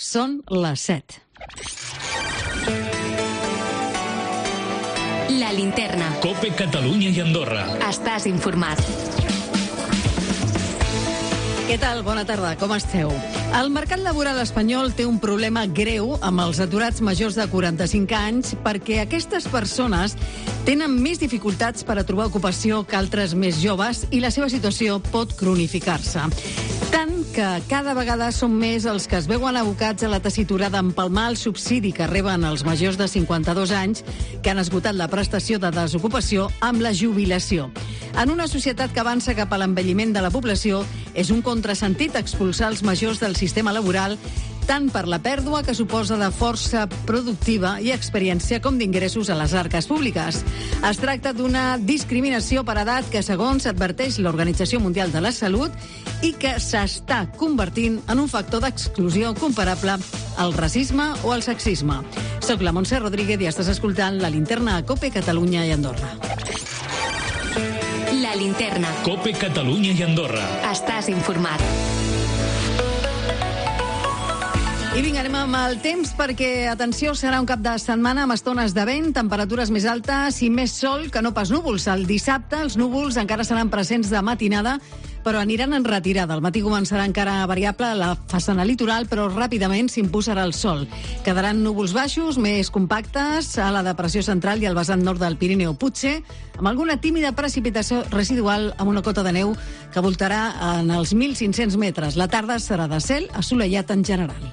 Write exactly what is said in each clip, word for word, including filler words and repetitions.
Són les set. La linterna. COPE Catalunya i Andorra. Estàs informat. Què tal? Bona tarda, com esteu? El mercat laboral espanyol té un problema greu amb els aturats majors de quaranta-cinc anys perquè aquestes persones tenen més dificultats per a trobar ocupació que altres més joves i la seva situació pot cronificar-se. Tant que cada vegada són més els que es veuen abocats a la tessitura d'empalmar el subsidi que reben els majors de cinquanta-dos anys que han esgotat la prestació de desocupació amb la jubilació. En una societat que avança cap a l'envelliment de la població, és un contrasentit expulsar els majors del sistema laboral tant per la pèrdua que suposa de força productiva i experiència com d'ingressos a les arques públiques. Es tracta d'una discriminació per edat que, segons adverteix l'Organització Mundial de la Salut, i que s'està convertint en un factor d'exclusió comparable al racisme o al sexisme. Soc la Montse Rodríguez i estàs escoltant La Linterna a COPE Catalunya i Andorra. La linterna. COPE Catalunya i Andorra. Estàs informat. I vinga, anem amb el temps perquè, atenció, serà un cap de setmana amb estones de vent, temperatures més altes i més sol que no pas núvols. El dissabte els núvols encara seran presents de matinada, però aniran en retirada. Al matí començarà encara variable a la façana litoral, però ràpidament s'imposarà el sol. Quedaran núvols baixos, més compactes, a la depressió central i al vessant nord del Pirineu, potser amb alguna tímida precipitació residual amb una cota de neu que voltarà en els mil cinc-cents metres. La tarda serà de cel assolellat en general.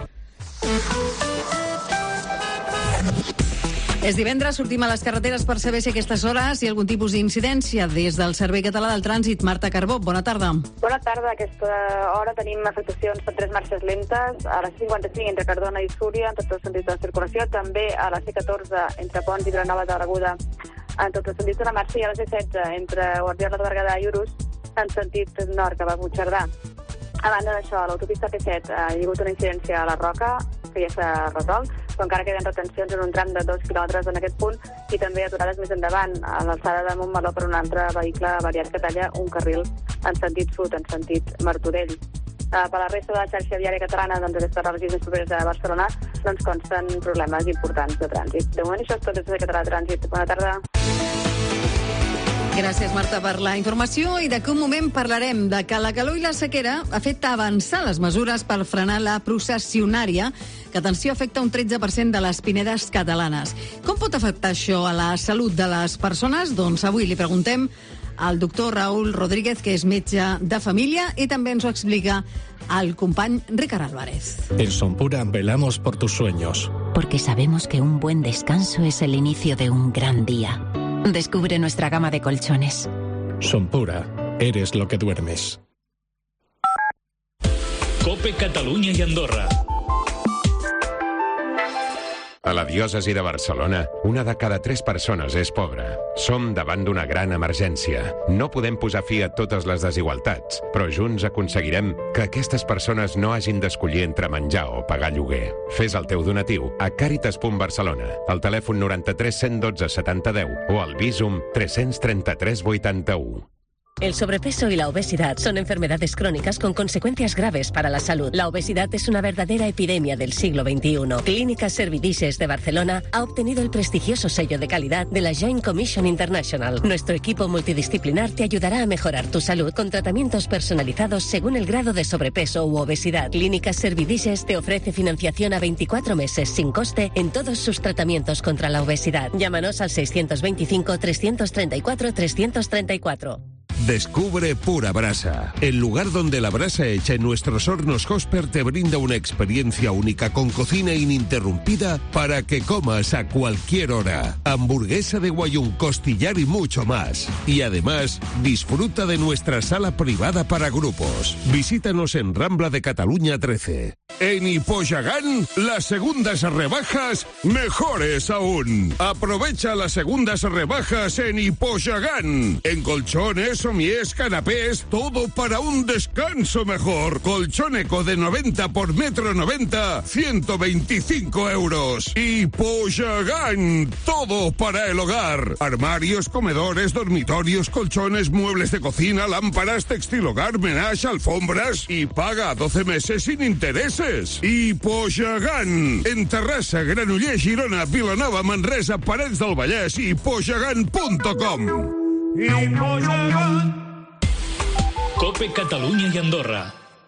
És divendres, sortim a les carreteres per saber si a aquestes hores hi ha algun tipus d'incidència. Des del Servei Català del Trànsit, Marta Carbó, bona tarda. Bona tarda. A aquesta hora tenim afectacions per tres marxes lentes, a la C cinquanta-cinc entre Cardona i Súria, en tots els sentits de la circulació, també a la C catorze entre Pons i Vilanova de l'Aguda, en tots els sentits de la marxa, i a la C setze entre Guardiola de Berguedà i Urús, en sentit nord, cap a Puigcerdà. A banda d'això, a l'autopista P set ha hagut una incidència a la Roca, que ja s'ha resolt, però encara queden retencions en un tram de dos quilòmetres en aquest punt i també aturades més endavant, a l'alçada de Montmeló, per un altre vehicle variat que talla un carril en sentit sud, en sentit Martorell. Uh, per la resta de la xarxa viària catalana, doncs, aquestes regions més properes a Barcelona, doncs consten problemes importants de trànsit. De moment això és tot des de Català de Trànsit. Bona tarda. Gràcies, Marta, per la informació. I d'aquí un moment parlarem de que la calor i la sequera ha fet avançar les mesures per frenar la processionària, que, atenció, afecta un tretze per cent de les pinedes catalanes. Com pot afectar això a la salut de les persones? Doncs avui li preguntem al doctor Raúl Rodríguez, que és metge de família, i també ens ho explica el company Ricard Álvarez. En Sonpura velamos por tus sueños. Porque sabemos que un buen descanso es el inicio de un gran día. Descubre nuestra gama de colchones. Sonpura, eres lo que duermes. COPE Catalunya i Andorra. A la diòcesi de Barcelona, una de cada tres persones és pobra. Som davant d'una gran emergència. No podem posar fi a totes les desigualtats, però junts aconseguirem que aquestes persones no hagin d'escollir entre menjar o pagar lloguer. Fes el teu donatiu a Càritas punt Barcelona, al telèfon noranta-tres cent dotze setanta deu o al Bizum tres trenta-tres vuitanta-u. El sobrepeso y la obesidad son enfermedades crónicas con consecuencias graves para la salud. La obesidad es una verdadera epidemia del siglo veintiuno. Clínicas Servidices de Barcelona ha obtenido el prestigioso sello de calidad de la Joint Commission International. Nuestro equipo multidisciplinar te ayudará a mejorar tu salud con tratamientos personalizados según el grado de sobrepeso u obesidad. Clínicas Servidices te ofrece financiación a veinticuatro meses sin coste en todos sus tratamientos contra la obesidad. Llámanos al seiscientos veinticinco, trescientos treinta y cuatro, trescientos treinta y cuatro. Descubre Pura Brasa, el lugar donde la brasa hecha en nuestros hornos Hosper te brinda una experiencia única con cocina ininterrumpida para que comas a cualquier hora. Hamburguesa de guayún, costillar y mucho más. Y además, disfruta de nuestra sala privada para grupos. Visítanos en Rambla de Cataluña trece. En Hipoyagán, las segundas rebajas mejores aún. Aprovecha las segundas rebajas en Hipoyagán. En colchones, somies, canapés, todo para un descanso mejor. Colchón Eco de noventa por metro noventa, ciento veinticinco euros. Hipoyagán, todo para el hogar. Armarios, comedores, dormitorios, colchones, muebles de cocina, lámparas, textil hogar, menage, alfombras. Y paga a doce meses sin intereses. Procés. Hipogegant. En Terrassa, Granollers, Girona, Vilanova, Manresa, Parets del Vallès i hipogegant punt com. Hipogegant. Cope Catalunya i Andorra.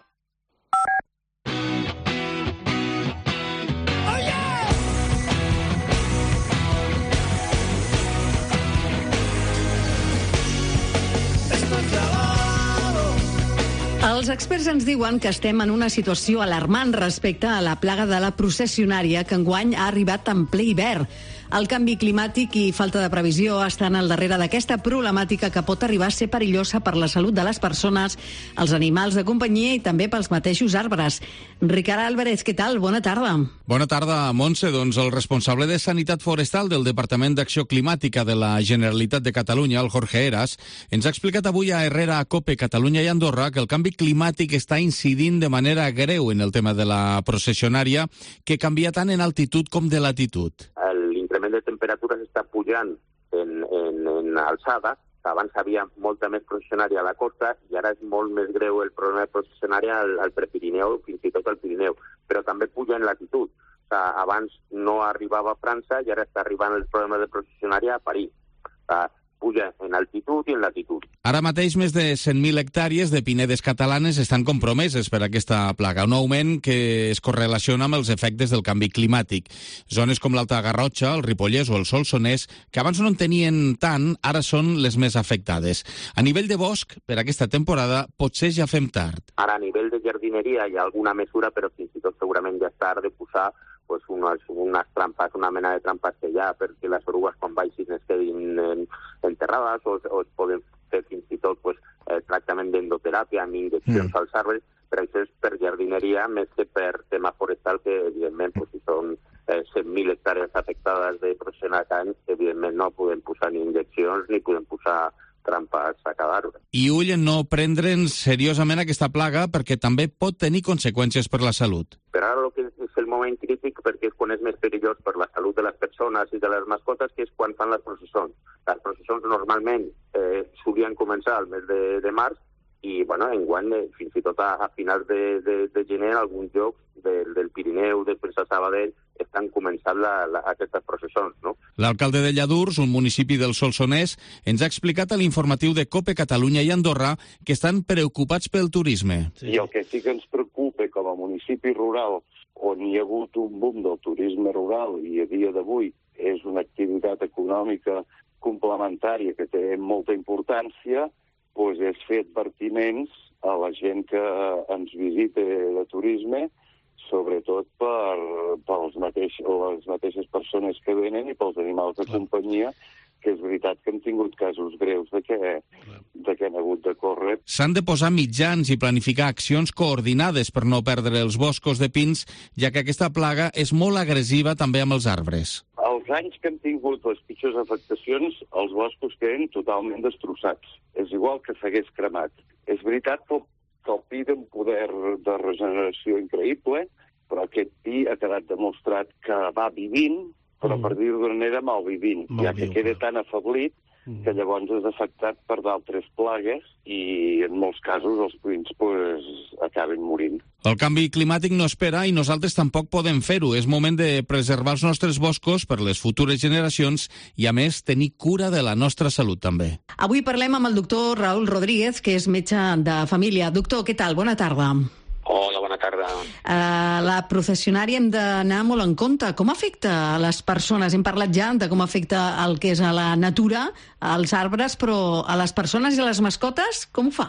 Els experts ens diuen que estem en una situació alarmant respecte a la plaga de la processionària que enguany ha arribat en ple hivern. El canvi climàtic i falta de previsió estan al darrere d'aquesta problemàtica que pot arribar a ser perillosa per la salut de les persones, els animals de companyia i també pels mateixos arbres. Ricard Álvarez, què tal? Bona tarda. Bona tarda, Montse. Doncs el responsable de Sanitat Forestal del Departament d'Acció Climàtica de la Generalitat de Catalunya, el Jorge Heras, ens ha explicat avui a Herrera, a Cope Catalunya i Andorra que el canvi climàtic està incidint de manera greu en el tema de la processionària, que canvia tant en altitud com de latitud. L'increment de temperatures està pujant en, en, en alçada. Abans hi havia molta més processionària a la costa i ara és molt més greu el problema de processionària al, al Prepirineu, fins i tot al Pirineu, però també puja en latitud. O sigui, abans no arribava a França i ara està arribant el problema de processionària a París. O sigui, puja en altitud i en latitud. Ara mateix més de cent mil hectàrees de pinedes catalanes estan compromeses per aquesta plaga, un augment que es correlaciona amb els efectes del canvi climàtic. Zones com l'Alta Garrotxa, el Ripollès o el Solsonès, que abans no en tenien tant, ara són les més afectades. A nivell de bosc, per aquesta temporada, potser ja fem tard. Ara a nivell de jardineria hi ha alguna mesura, però fins i tot segurament ja és tard de posar pues unes, unes trampes, una mena de trampes que hi ha perquè les orugues quan baixin es quedin en, enterrades o, o es poden fer fins i tot pues, eh, tractament d'endoteràpia amb injeccions mm. als arbres, però això és per jardineria més que per tema forestal, que evidentment pues, si són eh, cent mil hectàrees afectades de processionària, evidentment no podem posar ni injeccions ni podem posar trampes a cada arbre. I ull en no prendre'n seriosament aquesta plaga perquè també pot tenir conseqüències per la salut. Però ara el que és el moment crític perquè és quan és més perillós per la salut de les persones i de les mascotes, que és quan fan les processons. Les processons normalment eh, solien començar al mes de, de març i, bueno, enguany, eh, fins i tot a, a finals de, de, de gener, en alguns llocs del, del Pirineu, després a Sabadell, estan començant la, la, aquestes processons, no? L'alcalde de Lladurs, un municipi del Solsonès, ens ha explicat a l'informatiu de Cope Catalunya i Andorra que estan preocupats pel turisme. Sí. I el que sí que ens preocupa com a municipi rural, on hi ha hagut un boom del turisme rural i a dia d'avui és una activitat econòmica complementària que té molta importància, doncs és fer advertiments a la gent que ens visita de turisme, sobretot per, per les, mateix, les mateixes persones que venen i pels animals de companyia, que és veritat que hem tingut casos greus de que, de que han hagut de córrer. S'han de posar mitjans i planificar accions coordinades per no perdre els boscos de pins, ja que aquesta plaga és molt agressiva també amb els arbres. Els anys que hem tingut les pitjors afectacions, els boscos queden totalment destrossats. És igual que s'hagués cremat. És veritat que el pi té un poder de regeneració increïble, però aquest pi ha quedat demostrat que va vivint, però mm. per dir-ho d'una manera malvivint, ja que queda tan afeblit mm. que llavors és afectat per d'altres plagues i en molts casos els pins pues, acaben morint. El canvi climàtic no espera i nosaltres tampoc podem fer-ho. És moment de preservar els nostres boscos per les futures generacions i, a més, tenir cura de la nostra salut també. Avui parlem amb el doctor Raúl Rodríguez, que és metge de família. Doctor, què tal? Bona tarda. Hola, bona tarda. Uh, la processionària hem d'anar molt en compte. Com afecta a les persones? Hem parlat ja de com afecta el que és a la natura, als arbres, però a les persones i a les mascotes, com ho fa?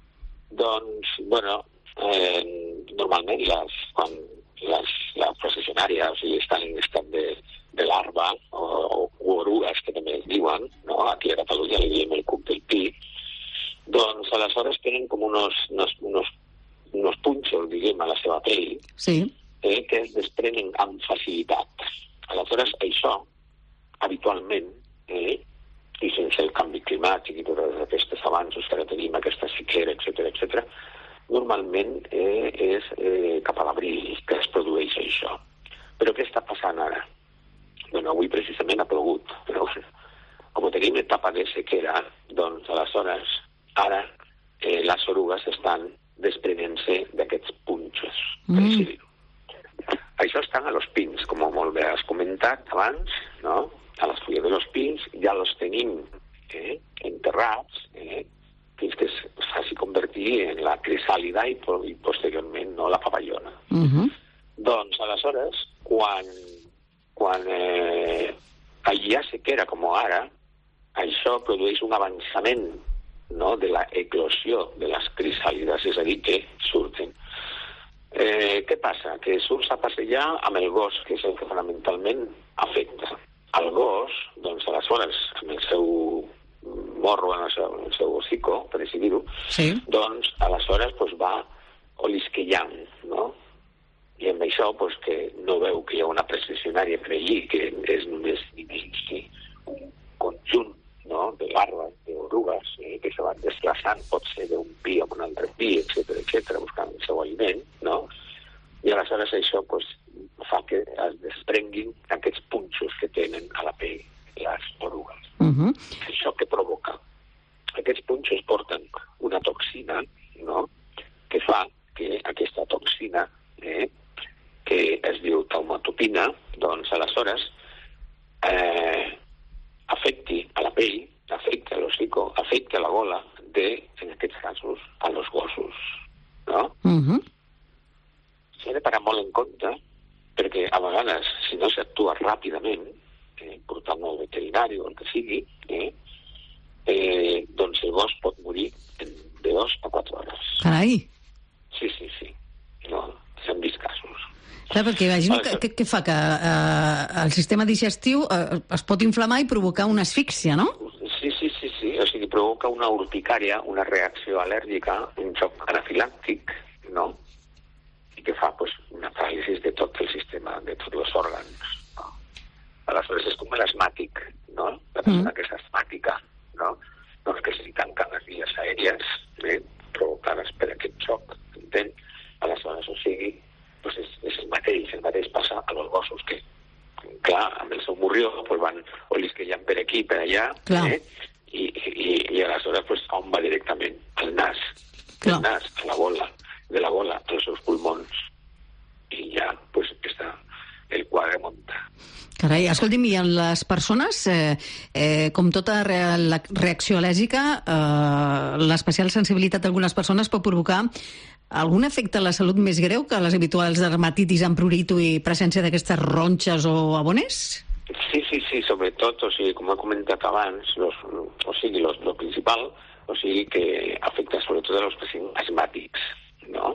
Doncs, bueno, eh, normalment les, quan les, les processionàries o sigui, estan en estat de, de larva o, o orugues, que també es diuen, no? Aquí a Catalunya li diem el cuc del pi, doncs aleshores tenen com unos, unos, unos unos punxos, diguem, a la seva pell, sí. eh, que es desprenen amb facilitat. Aleshores, això, habitualment, eh, i sense el canvi climàtic i tots aquests avanços que ara tenim, aquesta sequera, etcètera, etcètera, normalment eh, és eh, cap a l'abril que es produeix això. Però què està passant ara? Bueno, avui precisament ha plogut, però com tenim etapa de sequera, doncs aleshores, ara, eh, les orugues estan desprenent-se d'aquests punxos, per mm. així dir-ho. Això estan a los pins, com molt bé has comentat abans, no? A les fulles de los pins ja els tenim eh, enterrats, eh, fins que es faci convertir en la crisàlida i, i posteriorment no, la papallona. Uh-huh. Doncs, aleshores, quan, quan eh, hi ha sequera com ara, això produeix un avançament no, de la eclosió de les crisàlides, és a dir, que surten. Eh, què passa? Que surts a passejar amb el gos, que és el que fonamentalment afecta. El gos, doncs, aleshores, amb el seu morro, en el seu, el seu hocico, per així dir-ho, sí. doncs, aleshores, doncs, va olisquillant, no? I amb això, doncs, que no veu que hi ha una precisionària per allí, que és només sí, un conjunt no? de larves, d'orugues, eh? que se van desplaçant, pot ser d'un pi a un altre pi, etcètera, etcètera, buscant el seu aliment, no? I aleshores això pues, fa que es desprenguin aquests punxos que tenen a la pell les orugues. Uh-huh. Això que provoca? Aquests punxos porten una toxina, no? Que fa que aquesta toxina, eh? que es diu taumatopina, doncs aleshores eh, afecti a la pell, afecta a l'hocico, afecta a la gola de, en aquests casos, a los gossos, no? Uh-huh. S'ha de parar molt en compte, perquè a vegades, si no s'actua ràpidament, eh, portant-lo al veterinari o el que sigui, eh, eh, doncs el gos pot morir en de dos a quatre hores. Carai! Sí, sí, sí. No, s'han vist casos. Clar, perquè imagino que, que, que fa que eh, el sistema digestiu eh, es pot inflamar i provocar una asfíxia, no? Sí, sí, sí, sí. O sigui, provoca una urticària, una reacció al·lèrgica, un xoc anafilàctic, no? I que fa pues, una paràlisi de tot el sistema, de tots els òrgans. No? Aleshores és com l'asmàtic, no? La persona mm. que és asmàtica, no? Doncs que se li tanquen les vies aèries, eh? provocades per aquest xoc, entén? Aleshores, o sigui, pues és, és el mateix, el mateix passa a los gossos que, clar, amb el seu morrió pues van olisquillant per aquí, per allà, eh? I, i, i aleshores pues, on va directament? Al nas, al nas, a la gola, de la gola, als seus pulmons, i ja pues, està el quadre munta. Carai, escolti'm, i en les persones, eh, eh, com tota re reacció al·lèrgica, eh, l'especial sensibilitat d'algunes persones pot provocar algun efecte a la salut més greu que les habituals dermatitis amb prurito i presència d'aquestes ronxes o abones? Sí, sí, sí, sobretot, o sigui, com he comentat abans, los, o sigui, los, lo principal, o sigui, que afecta sobretot a los pacients asmàtics, no?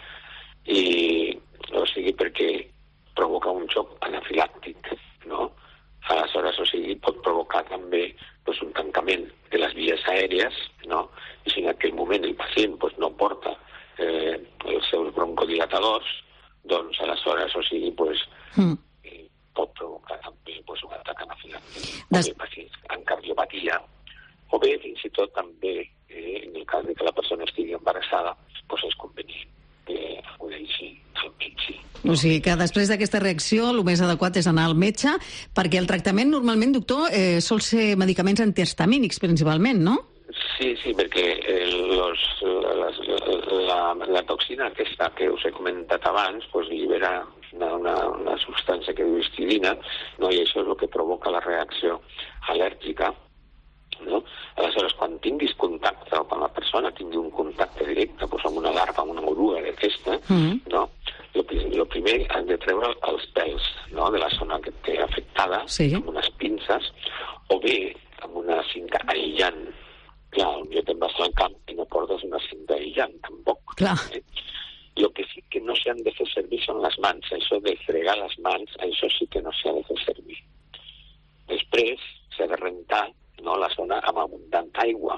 I, o sigui, perquè provoca un xoc anafilàctic, no? Aleshores, o sigui, pot provocar també pues, un tancament de les vies aèries, no? I si en aquell moment el pacient pues, no porta eh, els seus broncodilatadors, doncs aleshores, o sigui, pues, mm. pot provocar també pues, un atac anafilàctic. Des... O bé pacients amb cardiopatia, o bé fins i tot també, eh, en el cas de que la persona estigui embarassada, pues, és convenient que acudeixi al metge. O sigui que després d'aquesta reacció el més adequat és anar al metge, perquè el tractament normalment, doctor, eh, sol ser medicaments antihistamínics principalment, no? Sí, sí, perquè el, los, les, la, la toxina aquesta que us he comentat abans pues, libera una, una, una substància que diu histidina, no? I això és el que provoca la reacció al·lèrgica. No? Aleshores, quan tinguis contacte, o quan la persona tingui un contacte directe pues, amb una larva, amb una oruga d'aquesta, mm-hmm. no? el primer has de treure els pèls no? de la zona que té afectada, sí. amb unes pinces, o bé amb una cinta aïllant. Clar, jo te'n vas al camp i no portes una cinta aïllant, tampoc. Clar. Eh? El que sí que no s'han de fer servir són les mans. Això de fregar les mans, això sí que no s'ha de fer servir. Després s'ha de rentar no, la zona amb abundant aigua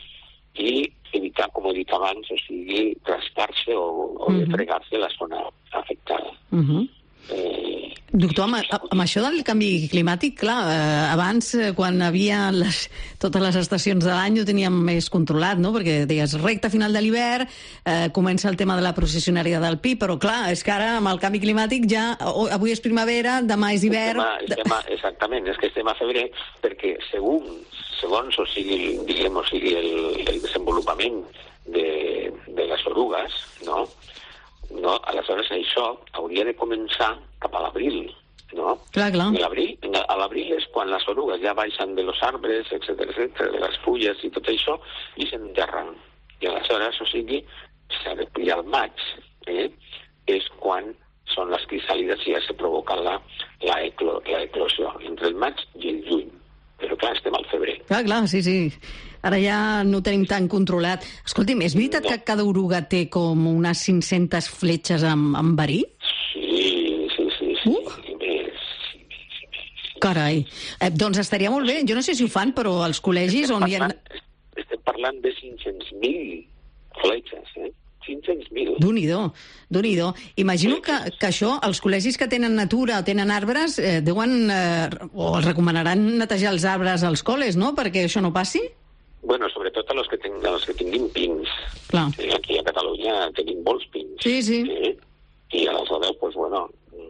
i evitar, com he dit abans, o sigui, rascar-se o, o uh-huh. fregar-se la zona afectada. Uh-huh. eh, Doctor, amb, amb això del canvi climàtic, clar, eh, abans, eh, quan havia les, totes les estacions de l'any ho teníem més controlat, no? Perquè deies, recta final de l'hivern, eh, comença el tema de la processionària del pi, però clar, és que ara amb el canvi climàtic ja, oh, avui és primavera, demà és hivern... Estem a, estem a, exactament, és que estem a febrer, perquè segons, segons o sigui, diguem, o sigui el, el desenvolupament de, de les orugues, no? no? Aleshores, això hauria de començar cap a l'abril, no? Clar, clar. L'abril, a l'abril és quan les orugues ja baixen de los arbres, etcètera, etcètera, de les fulles i tot això, i s'enterren. I aleshores, o sigui, i al maig eh, és quan són les crisàlides i ja se provoca la, la, eclo, la eclosió, entre el maig i el juny. Però clar, estem al febrer. Clar, clar, sí, sí. Ara ja no ho tenim tan controlat. Escolti'm, és veritat no. que cada oruga té com unes cinc-centes fletxes amb, amb verí? Sí, sí, sí. sí. Uh. Carai. Eh, doncs estaria molt bé. Jo no sé si ho fan, però als col·legis on hi ha... Estem parlant de cinc-cents mil fletxes, eh? cinc-cents mil. Déu-n'hi-do, Déu-n'hi-do. Imagino que, que això, els col·legis que tenen natura o tenen arbres, eh, deuen, eh, o els recomanaran netejar els arbres als col·les, no?, perquè això no passi? Bueno, sobretot a los que, ten, a los que tinguin pins. Clar. Eh, aquí a Catalunya tenim molts pins. Sí, sí. Eh? I aleshores, pues, bueno,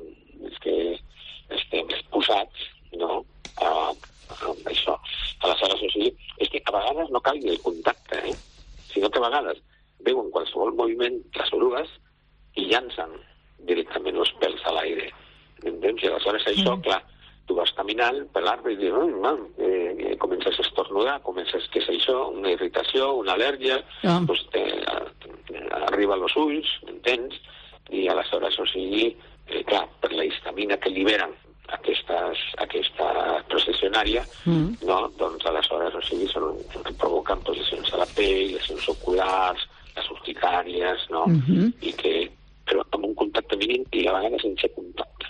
és que estem posats, no?, a, a això. Aleshores, o sigui, és que a vegades no cal ni el contacte, eh? Sinó que a vegades veuen qualsevol moviment les orugues i llancen directament els pèls a l'aire. Entens? I aleshores això, mm. clar, tu vas caminant per l'arbre i dius, mm, eh, comences a estornudar, comences, què és això, una irritació, una al·lèrgia, ah. doncs te, te, arriba als ulls, entens? I aleshores, o sigui, eh, clar, per la histamina que liberen aquestes, aquesta processionària, mm. no? Doncs aleshores, o sigui, són, provoquen pues, lesions a la pell, lesions oculars, les urticàries, no? Mm-hmm. I que, però amb un contacte mínim i a vegades sense contacte.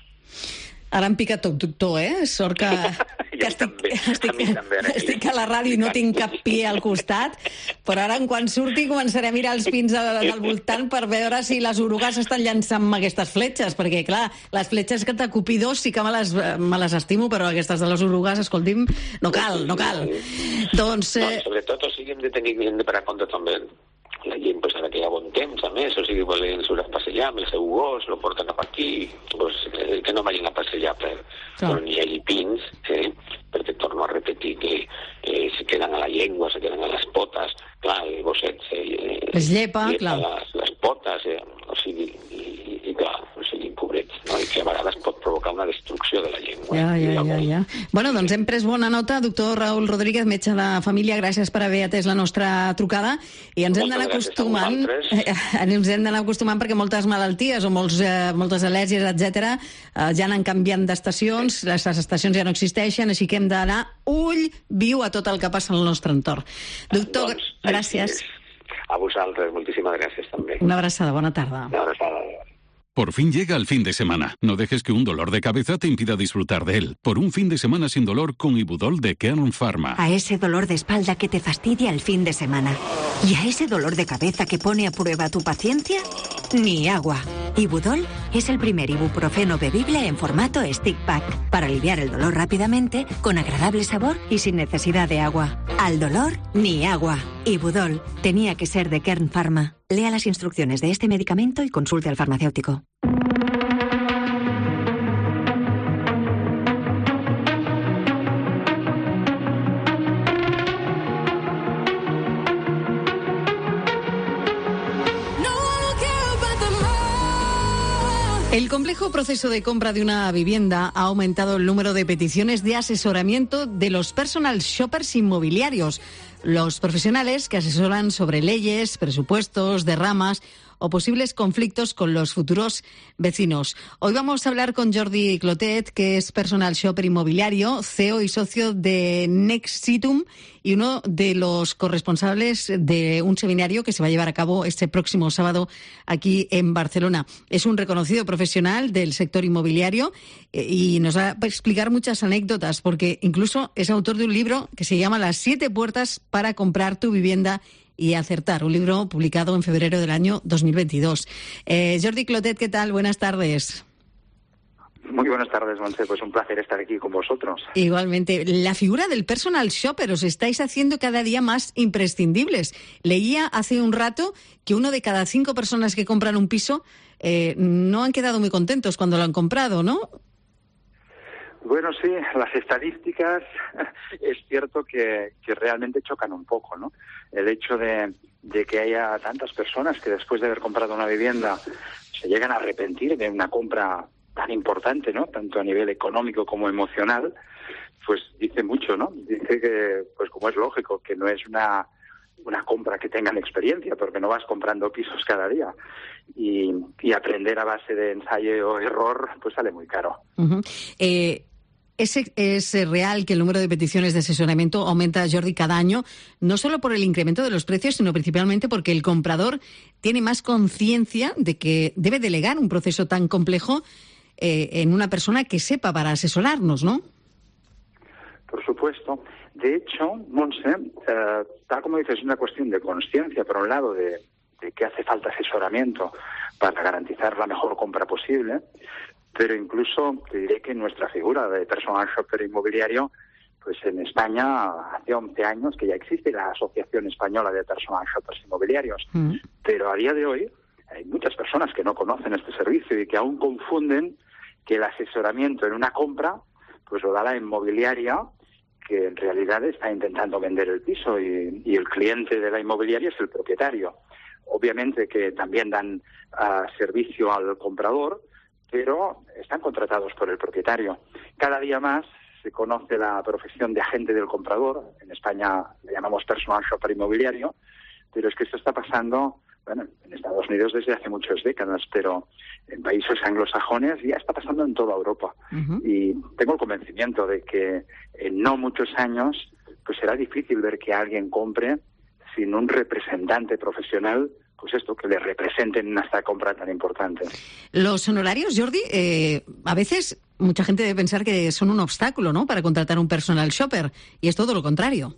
Ara em pica tot, doctor, eh? Sort que, que estic, estic, a estic a la ràdio i no tinc cap pie al costat, però ara, en quan surti, començaré a mirar els pins al, al voltant per veure si les orugues estan llançant aquestes fletxes, perquè, clar, les fletxes que t'acupidors sí que me les, me les estimo, però aquestes de les orugues, escolti'm, no cal, no cal. Doncs... Eh... No, sobretot, o sigui, hem de tenir hem de parar compte també la gent, pues, ara que hi ha bon temps, a més, o sigui, volen surt a passejar amb el seu gos, lo porten cap aquí, pues, eh, que no vagin a passejar per, per on hi hagi pins, eh, perquè torno a repetir que eh, se queden a la llengua, se queden a les potes, clar, el gosset se... Eh, es llepa, llepa clar. Les, les potes, eh, o sigui, i, i, i clar, o sigui, pobrets, no? I que a vegades pot provocar una destrucció de la llengua. Ja, ja, ja, ja. Bueno, doncs hem pres bona nota, doctor Raül Rodríguez, metge de família, gràcies per haver atès la nostra trucada, i ens hem d'anar acostumant, eh, ens hem d'anar acostumant perquè moltes malalties o molts, eh, moltes al·lèrgies, etcètera, eh, ja anen canviant d'estacions, les estacions ja no existeixen, així que hem d'anar ull viu a tot el que passa al nostre entorn. Doctor, doncs, gràcies. A vosaltres, moltíssimas gracias també. Una abraçada, bona tarda. Una abraçada. Por fin llega el fin de semana. No dejes que un dolor de cabeza te impida disfrutar de él. Por un fin de semana sin dolor con Ibudol de Kern Pharma. A ese dolor de espalda que te fastidia el fin de semana. ¿Y a ese dolor de cabeza que pone a prueba tu paciencia? Ni agua. Ibudol es el primer ibuprofeno bebible en formato stick pack para aliviar el dolor rápidamente, con agradable sabor y sin necesidad de agua. Al dolor, ni agua. Ibudol tenía que ser de Kern Pharma. Lea las instrucciones de este medicamento y consulte al farmacéutico. El complejo proceso de compra de una vivienda ha aumentado el número de peticiones de asesoramiento de los personal shoppers inmobiliarios, los profesionales que asesoran sobre leyes, presupuestos, derramas o posibles conflictos con los futuros vecinos. Hoy vamos a hablar con Jordi Clotet, que es personal shopper inmobiliario, C E O y socio de Nexitum y uno de los corresponsables de un seminario que se va a llevar a cabo este próximo sábado aquí en Barcelona. Es un reconocido profesional del sector inmobiliario y nos va a explicar muchas anécdotas, porque incluso es autor de un libro que se llama Las siete puertas para comprar tu vivienda y acertar, un libro publicado en febrero del año dos mil veintidós. Eh, Jordi Clotet, ¿qué tal? Buenas tardes. Muy buenas tardes, Montse. Pues un placer estar aquí con vosotros. Igualmente. La figura del personal shopper os estáis haciendo cada día más imprescindibles. Leía hace un rato que uno de cada cinco personas que compran un piso eh, no han quedado muy contentos cuando lo han comprado, ¿no? Bueno, sí, las estadísticas es cierto que, que realmente chocan un poco, ¿no? El hecho de, de que haya tantas personas que después de haber comprado una vivienda se llegan a arrepentir de una compra tan importante, ¿no? Tanto a nivel económico como emocional, pues dice mucho, ¿no? Dice que, pues como es lógico, que no es una, una compra que tengan experiencia, porque no vas comprando pisos cada día. Y, y aprender a base de ensayo o error, pues sale muy caro. Uh-huh. Eh... ¿Es, ¿Es real que el número de peticiones de asesoramiento aumenta, Jordi, cada año, no solo por el incremento de los precios, sino principalmente porque el comprador tiene más conciencia de que debe delegar un proceso tan complejo eh, en una persona que sepa para asesorarnos, ¿no? Por supuesto. De hecho, Montse, eh, tal como dices, es una cuestión de conciencia, por un lado, de, de que hace falta asesoramiento para garantizar la mejor compra posible. Pero incluso te diré que nuestra figura de personal shopper inmobiliario, pues en España hace once años que ya existe la Asociación Española de Personal Shoppers Inmobiliarios. Mm. Pero a día de hoy hay muchas personas que no conocen este servicio y que aún confunden que el asesoramiento en una compra pues lo da la inmobiliaria, que en realidad está intentando vender el piso y, y el cliente de la inmobiliaria es el propietario. Obviamente que también dan uh, servicio al comprador, pero están contratados por el propietario. Cada día más se conoce la profesión de agente del comprador. En España le llamamos personal shopper inmobiliario, pero es que esto está pasando, bueno, en Estados Unidos desde hace muchas décadas, pero en países anglosajones ya está pasando en toda Europa. Uh-huh. Y tengo el convencimiento de que en no muchos años pues será difícil ver que alguien compre sin un representante profesional, pues esto, que le representen en esta compra tan importante. Los honorarios, Jordi, eh, a veces mucha gente debe pensar que son un obstáculo, ¿no?, para contratar un personal shopper, y es todo lo contrario.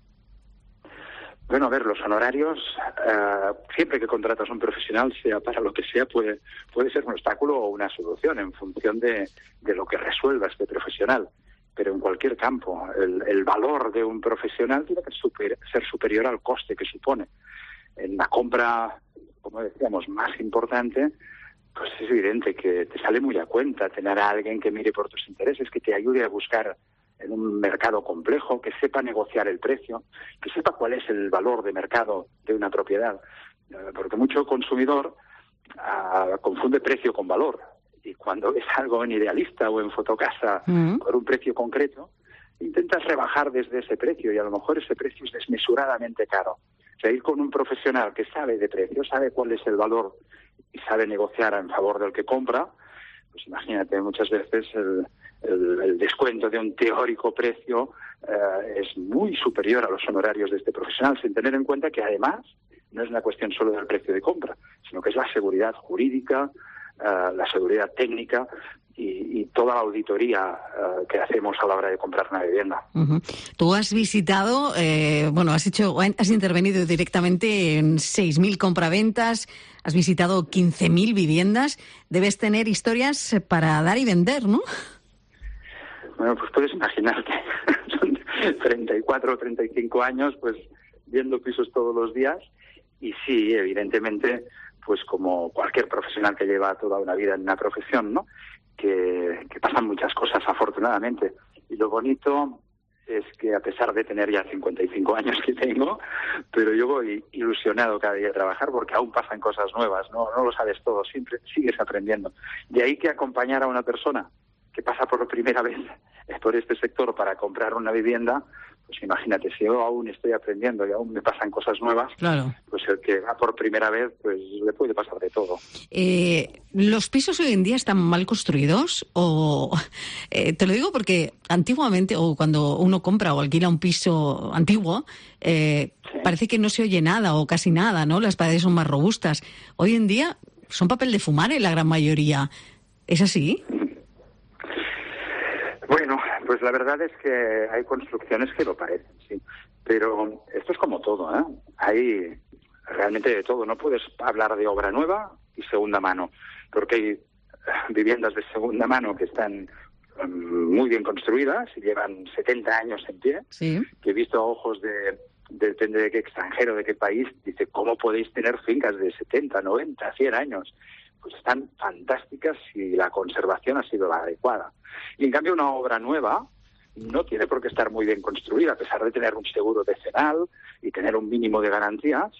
Bueno, a ver, los honorarios, uh, siempre que contratas a un profesional, sea para lo que sea, puede, puede ser un obstáculo o una solución en función de, de lo que resuelva este profesional. Pero en cualquier campo, el, el valor de un profesional tiene que super, ser superior al coste que supone. En la compra, como decíamos, más importante, pues es evidente que te sale muy a cuenta tener a alguien que mire por tus intereses, que te ayude a buscar en un mercado complejo, que sepa negociar el precio, que sepa cuál es el valor de mercado de una propiedad. Porque mucho consumidor uh, confunde precio con valor. Y cuando ves algo en Idealista o en Fotocasa uh-huh. por un precio concreto, intentas rebajar desde ese precio y a lo mejor ese precio es desmesuradamente caro. O sea, ir con un profesional que sabe de precio, sabe cuál es el valor y sabe negociar en favor del que compra, pues imagínate, muchas veces el, el, el descuento de un teórico precio eh, es muy superior a los honorarios de este profesional, sin tener en cuenta que además no es una cuestión solo del precio de compra, sino que es la seguridad jurídica, uh, la seguridad técnica y, y toda la auditoría uh, que hacemos a la hora de comprar una vivienda. Uh-huh. Tú has visitado, eh, bueno, has hecho, has intervenido directamente en seis mil compraventas, has visitado quince mil viviendas, debes tener historias para dar y vender, ¿no? Bueno, pues puedes imaginarte, son treinta y cuatro o treinta y cinco años, pues viendo pisos todos los días, y sí, evidentemente, pues como cualquier profesional que lleva toda una vida en una profesión, ¿no?, que, que pasan muchas cosas, afortunadamente. Y lo bonito es que a pesar de tener ya cincuenta y cinco años que tengo, pero yo voy ilusionado cada día a trabajar porque aún pasan cosas nuevas, no, no lo sabes todo, siempre sigues aprendiendo. De ahí que acompañar a una persona que pasa por primera vez por este sector para comprar una vivienda, pues imagínate, si yo aún estoy aprendiendo y aún me pasan cosas nuevas, claro, pues el que va por primera vez, pues le puede pasar de todo. Eh, ¿Los pisos hoy en día están mal construidos? O eh, te lo digo porque antiguamente, o cuando uno compra o alquila un piso antiguo, eh, sí. parece que no se oye nada o casi nada, ¿no? Las paredes son más robustas. Hoy en día son papel de fumar en la gran mayoría. ¿Es así? Bueno, pues la verdad es que hay construcciones que lo parecen, sí. Pero esto es como todo, ¿eh? Hay realmente de todo. No puedes hablar de obra nueva y segunda mano, porque hay viviendas de segunda mano que están um, muy bien construidas y llevan setenta años en pie, sí. que he visto a ojos de, de, depende de qué extranjero, de qué país, dice, ¿cómo podéis tener fincas de setenta, noventa, cien años? Pues están fantásticas si la conservación ha sido la adecuada. Y en cambio una obra nueva no tiene por qué estar muy bien construida, a pesar de tener un seguro decenal y tener un mínimo de garantías,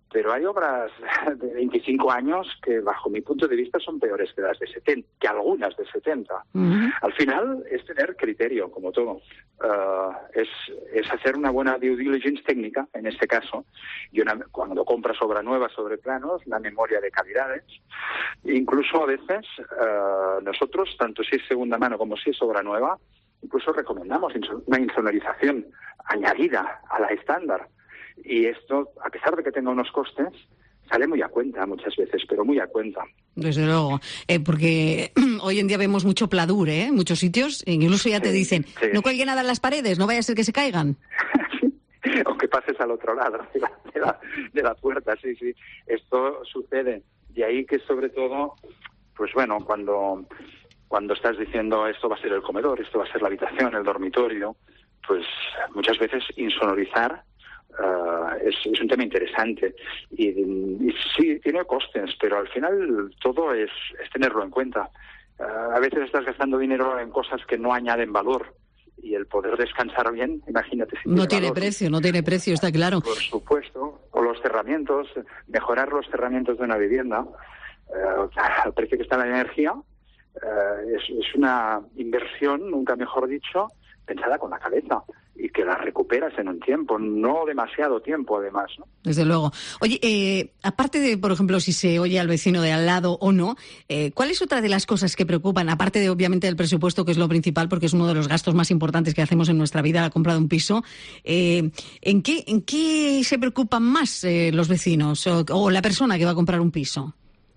pero hay obras de veinticinco años que, bajo mi punto de vista, son peores que las de setenta, que algunas de setenta. Uh-huh. Al final es tener criterio, como todo. Uh, es, es hacer una buena due diligence técnica, en este caso, y una, cuando compras obra nueva sobre planos, la memoria de calidades. Incluso a veces uh, nosotros, tanto si es segunda mano como si es obra nueva, incluso recomendamos una insonorización añadida a la estándar. Y esto, a pesar de que tenga unos costes, sale muy a cuenta muchas veces, pero muy a cuenta. Desde luego, eh, porque hoy en día vemos mucho pladur, ¿eh? En muchos sitios, incluso ya te sí, dicen, sí. no cuelgue nada en las paredes, no vaya a ser que se caigan. O que pases al otro lado de la, de, la, de la puerta, sí, sí. Esto sucede. De ahí que, sobre todo, pues bueno, cuando, cuando estás diciendo esto va a ser el comedor, esto va a ser la habitación, el dormitorio, pues muchas veces insonorizar Uh, es, es un tema interesante y, y sí, tiene costes, pero al final todo es, es tenerlo en cuenta. Uh, a veces estás gastando dinero en cosas que no añaden valor y el poder descansar bien, imagínate si no tiene valor. precio, no tiene precio, está claro. Por supuesto, o los cerramientos, mejorar los cerramientos de una vivienda, uh, al precio que está la energía, uh, es, es una inversión, nunca mejor dicho, pensada con la cabeza y que la recuperas en un tiempo, no demasiado tiempo además, ¿no? Desde luego. Oye, eh, aparte de, por ejemplo, si se oye al vecino de al lado o no, eh, ¿cuál es otra de las cosas que preocupan, aparte de obviamente del presupuesto, que es lo principal, porque es uno de los gastos más importantes que hacemos en nuestra vida, la compra de un piso? Eh, ¿en qué, en qué se preocupan más eh, los vecinos o, o la persona que va a comprar un piso?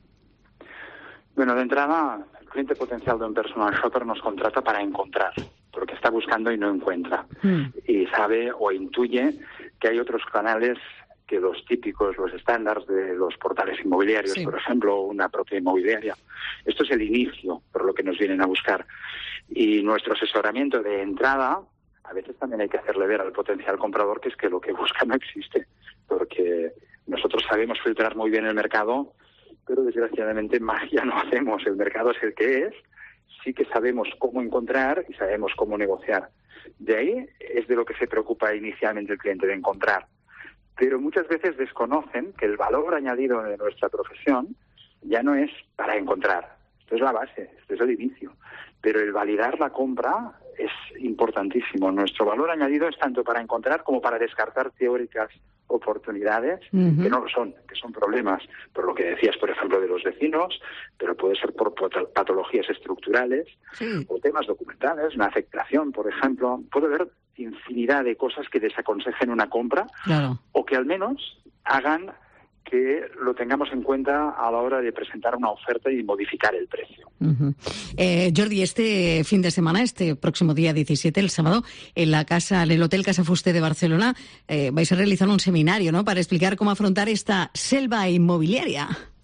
Bueno, de entrada, el cliente potencial de un personal shopper nos contrata para encontrar, porque está buscando y no encuentra. Mm. Y sabe o intuye que hay otros canales que los típicos, los estándares de los portales inmobiliarios, sí. Por ejemplo, una propia inmobiliaria. Esto es el inicio, por lo que nos vienen a buscar. Y nuestro asesoramiento de entrada, a veces también hay que hacerle ver al potencial comprador que es que lo que busca no existe, porque nosotros sabemos filtrar muy bien el mercado, pero desgraciadamente magia no hacemos. El mercado es el que es, sí que sabemos cómo encontrar y sabemos cómo negociar. De ahí es de lo que se preocupa inicialmente el cliente, de encontrar. Pero muchas veces desconocen que el valor añadido de nuestra profesión ya no es para encontrar. Esto es la base, esto es el inicio. Pero el validar la compra es importantísimo. Nuestro valor añadido es tanto para encontrar como para descartar teóricas oportunidades, uh-huh. que no lo son, que son problemas, por lo que decías, por ejemplo, de los vecinos, pero puede ser por patologías estructurales, sí. o temas documentales, una afectación, por ejemplo. Puede haber infinidad de cosas que desaconsejen una compra, claro. o que al menos hagan que lo tengamos en cuenta a la hora de presentar una oferta y modificar el precio. Uh-huh. Eh, Jordi, este fin de semana, este próximo día diecisiete, el sábado, en la casa, en el Hotel Casa Fuster de Barcelona, eh, vais a realizar un seminario, ¿no?, para explicar cómo afrontar esta selva inmobiliaria.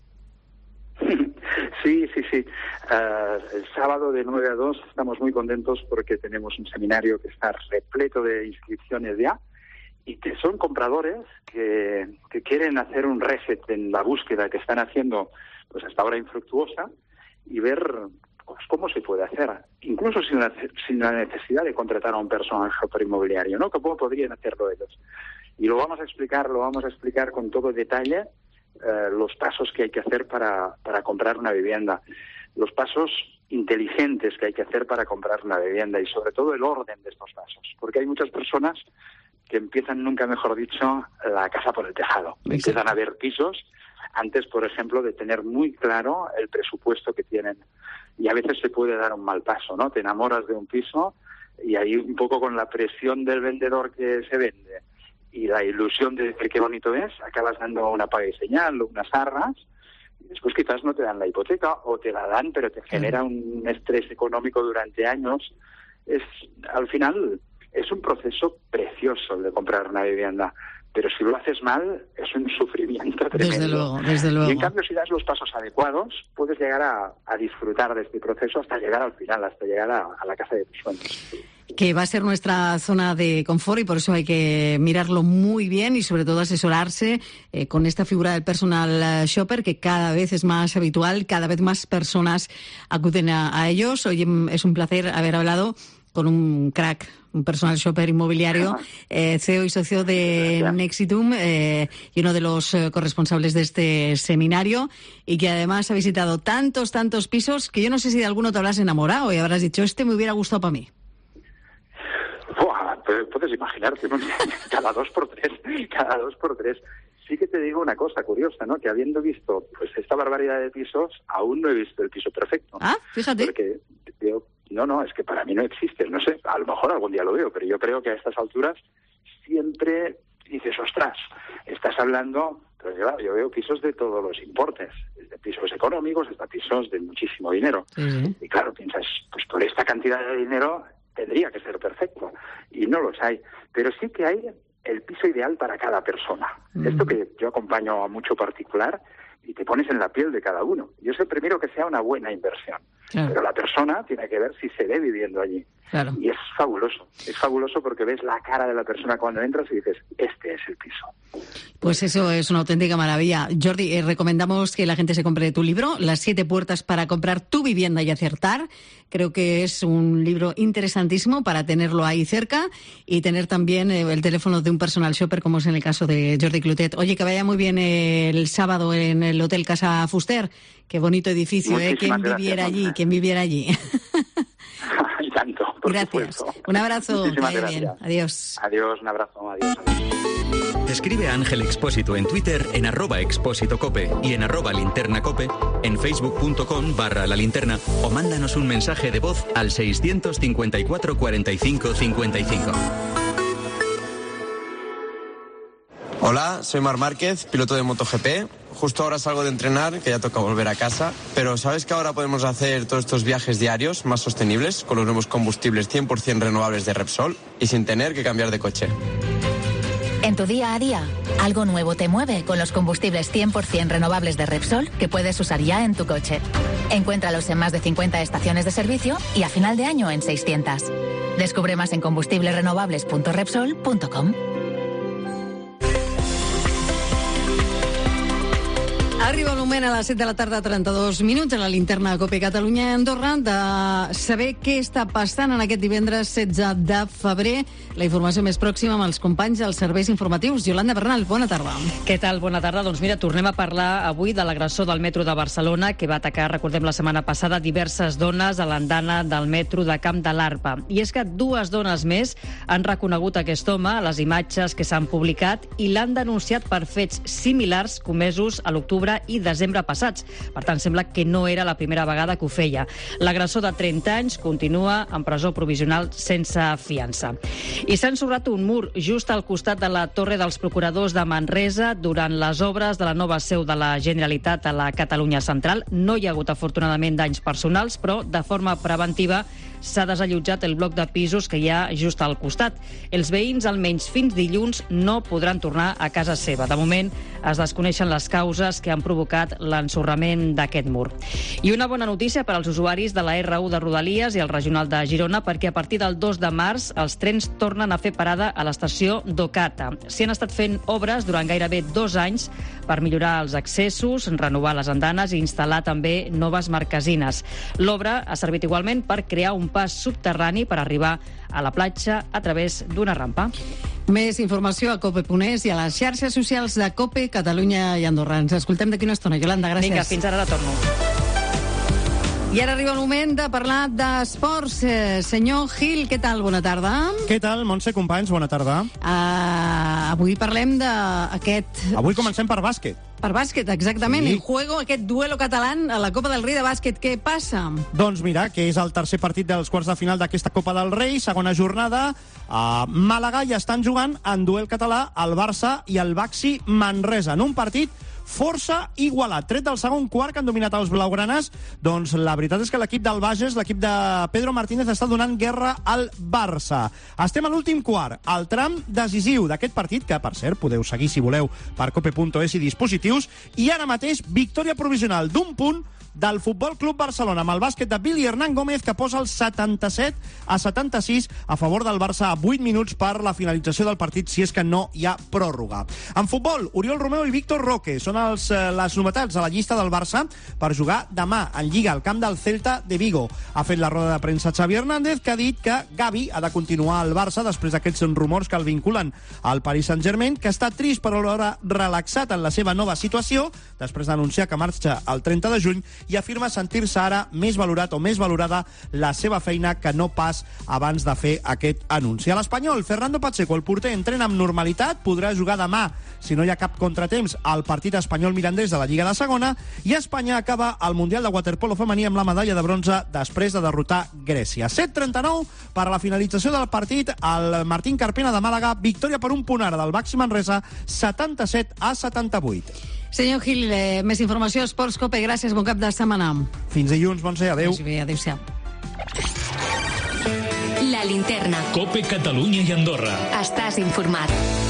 Sí, sí, sí. Uh, el sábado de nueve a dos estamos muy contentos porque tenemos un seminario que está repleto de inscripciones ya, y que son compradores que, que quieren hacer un reset en la búsqueda que están haciendo pues hasta ahora infructuosa y ver pues, cómo se puede hacer, incluso sin la, sin la necesidad de contratar a un personal shopper inmobiliario, ¿no? ¿Cómo podrían hacerlo ellos? Y lo vamos a explicar, lo vamos a explicar con todo detalle, eh, los pasos que hay que hacer para, para comprar una vivienda, los pasos inteligentes que hay que hacer para comprar una vivienda y sobre todo el orden de estos pasos, porque hay muchas personas que empiezan, nunca mejor dicho, la casa por el tejado. Exacto. Empiezan a ver pisos antes, por ejemplo, de tener muy claro el presupuesto que tienen. Y a veces se puede dar un mal paso, ¿no? Te enamoras de un piso y ahí un poco con la presión del vendedor que se vende y la ilusión de que qué bonito es, acabas dando una paga y señal o unas arras y después quizás no te dan la hipoteca o te la dan, pero te genera un estrés económico durante años. Es, al final, es un proceso precioso el de comprar una vivienda, pero si lo haces mal, es un sufrimiento tremendo. Desde luego, desde luego. Y en cambio, si das los pasos adecuados, puedes llegar a, a disfrutar de este proceso hasta llegar al final, hasta llegar a, a la casa de tus sueños. Que va a ser nuestra zona de confort y por eso hay que mirarlo muy bien y sobre todo asesorarse eh, con esta figura del personal shopper que cada vez es más habitual, cada vez más personas acuden a, a ellos. Hoy es un placer haber hablado con un crack, un personal shopper inmobiliario, eh, C E O y socio de Nexitum eh, y uno de los eh, corresponsables de este seminario, y que además ha visitado tantos, tantos pisos que yo no sé si de alguno te habrás enamorado y habrás dicho, este me hubiera gustado para mí. Buah, puedes imaginarte, ¿no? cada dos por tres, cada dos por tres. Sí que te digo una cosa curiosa, ¿no? Que habiendo visto pues esta barbaridad de pisos, aún no he visto el piso perfecto. Ah, fíjate. Porque yo, no, no, es que para mí no existe, no sé, a lo mejor algún día lo veo, pero yo creo que a estas alturas siempre dices, ostras, estás hablando, pues claro, yo veo pisos de todos los importes, desde pisos económicos hasta pisos de muchísimo dinero. Uh-huh. Y claro, piensas, pues por esta cantidad de dinero tendría que ser perfecto, y no los hay. Pero sí que hay el piso ideal para cada persona. Mm. Esto que yo acompaño a mucho particular y te pones en la piel de cada uno. Yo sé primero que sea una buena inversión, claro. Pero la persona tiene que ver si se ve viviendo allí. Claro. Y es fabuloso, es fabuloso porque ves la cara de la persona cuando entras y dices, este es el piso. Pues eso es una auténtica maravilla. Jordi, eh, recomendamos que la gente se compre tu libro, Las siete puertas para comprar tu vivienda y acertar. Creo que es un libro interesantísimo para tenerlo ahí cerca y tener también eh, el teléfono de un personal shopper, como es en el caso de Jordi Clotet. Oye, que vaya muy bien eh, el sábado en el Hotel Casa Fuster. Qué bonito edificio, ¿eh? ¿Quién viviera gracias, allí? ¿Quién viviera allí? Y tanto, por Gracias. Supuesto. Un abrazo. Muchísimas que vaya gracias. bien. Adiós. Adiós, un abrazo. Adiós. adiós. Escribe a Ángel Expósito en Twitter en arroba expósito cope y en arroba linterna cope, en facebook.com barra la linterna, o mándanos un mensaje de voz al seiscientos cincuenta y cuatro cuarenta y cinco cincuenta y cinco. Hola, soy Marc Márquez, piloto de MotoGP. Justo ahora salgo de entrenar, que ya toca volver a casa. Pero ¿sabes que ahora podemos hacer todos estos viajes diarios más sostenibles con los nuevos combustibles cien por ciento renovables de Repsol y sin tener que cambiar de coche? En tu día a día, algo nuevo te mueve con los combustibles cien por ciento renovables de Repsol que puedes usar ya en tu coche. Encuéntralos en más de cincuenta estaciones de servicio y a final de año en seiscientas. Descubre más en combustibles renovables punto repsol punto com. Arriba el moment a les set de la tarda, trenta-dos minuts, a la linterna de Cope Catalunya i Andorra, de saber què està passant en aquest divendres setze de febrer. La informació més pròxima amb els companys dels serveis informatius. Yolanda Bernal, bona tarda. Què tal? Bona tarda. Doncs mira, tornem a parlar avui de l'agressor del metro de Barcelona que va atacar, recordem, la setmana passada diverses dones a l'andana del metro de Camp de l'Arpa. I és que dues dones més han reconegut aquest home a les imatges que s'han publicat i l'han denunciat per fets similars comesos a l'octubre i desembre passats. Per tant, sembla que no era la primera vegada que ho feia. L'agressor de trenta anys continua en presó provisional sense fiança. I s'ha ensorrat un mur just al costat de la Torre dels Procuradors de Manresa durant les obres de la nova seu de la Generalitat a la Catalunya Central. No hi ha hagut, afortunadament, danys personals, però de forma preventiva s'ha desallotjat el bloc de pisos que hi ha just al costat. Els veïns, almenys fins dilluns, no podran tornar a casa seva. De moment, es desconeixen les causes que han provocat l'ensorrament d'aquest mur. I una bona notícia per als usuaris de la erre u de Rodalies i el Regional de Girona, perquè a partir del dos de març els trens tornen a fer parada a l'estació d'Ocata. S'hi han estat fent obres durant gairebé dos anys per millorar els accessos, renovar les andanes i instal·lar també noves marquesines. L'obra ha servit igualment per crear un pas subterrani per arribar a la platja a través d'una rampa. Més informació a cope punt es i a les xarxes socials de Cope, Catalunya i Andorra. Ens escoltem d'aquí una estona. Yolanda, gràcies. Vinga, fins ara retorno. I ara arriba el moment de parlar d'esports. Eh, senyor Gil, què tal? Bona tarda. Què tal, Montse, companys? Bona tarda. Uh, avui parlem d'aquest... Avui comencem per bàsquet. Per bàsquet, exactament. Sí. El juego, aquest duelo català a la Copa del Rei de bàsquet. Què passa? Doncs mira, que és el tercer partit dels quarts de final d'aquesta Copa del Rei, segona jornada. A Màlaga ja estan jugant en duel català el Barça i el Baxi Manresa, en un partit força igualat. Tret del segon quart que han dominat els blaugranes, doncs la veritat és que l'equip del Bages, l'equip de Pedro Martínez, està donant guerra al Barça. Estem a l'últim quart, el tram decisiu d'aquest partit, que per cert podeu seguir si voleu per cope punt es i dispositius, i ara mateix victòria provisional d'un punt del Futbol Club Barcelona, amb el bàsquet de Billy Hernán Gómez, que posa el setanta-set a setanta-sis a favor del Barça a vuit minuts per la finalització del partit, si és que no hi ha pròrroga. En futbol, Oriol Romeu i Víctor Roque són els, eh, les novetats a la llista del Barça per jugar demà en Lliga al camp del Celta de Vigo. Ha fet la roda de premsa Xavi Hernández, que ha dit que Gavi ha de continuar al Barça després d'aquests rumors que el vinculen al Paris Saint-Germain, que està trist però alhora relaxat en la seva nova situació, després d'anunciar que marxa el trenta de juny, i afirma sentir-se ara més valorat o més valorada la seva feina que no pas abans de fer aquest anunci. A l'Espanyol, Fernando Pacheco, el porter, entrena amb normalitat, podrà jugar demà, si no hi ha cap contratemps, al partit espanyol-mirandès de la Lliga de Segona, i Espanya acaba el Mundial de Waterpolo femení amb la medalla de bronze després de derrotar Grècia. set trenta-nou per a la finalització del partit, el Martín Carpena de Màlaga, victòria per un punt ara del Baxi Manresa, setanta-set a setanta-vuit. Senyor Gil, eh, més informació a Esports Cope. Gràcies, bon cap de setmana. Fins dilluns, bon ser, adéu. Adéu-siau. La linterna. Cope Catalunya i Andorra. Estàs informat.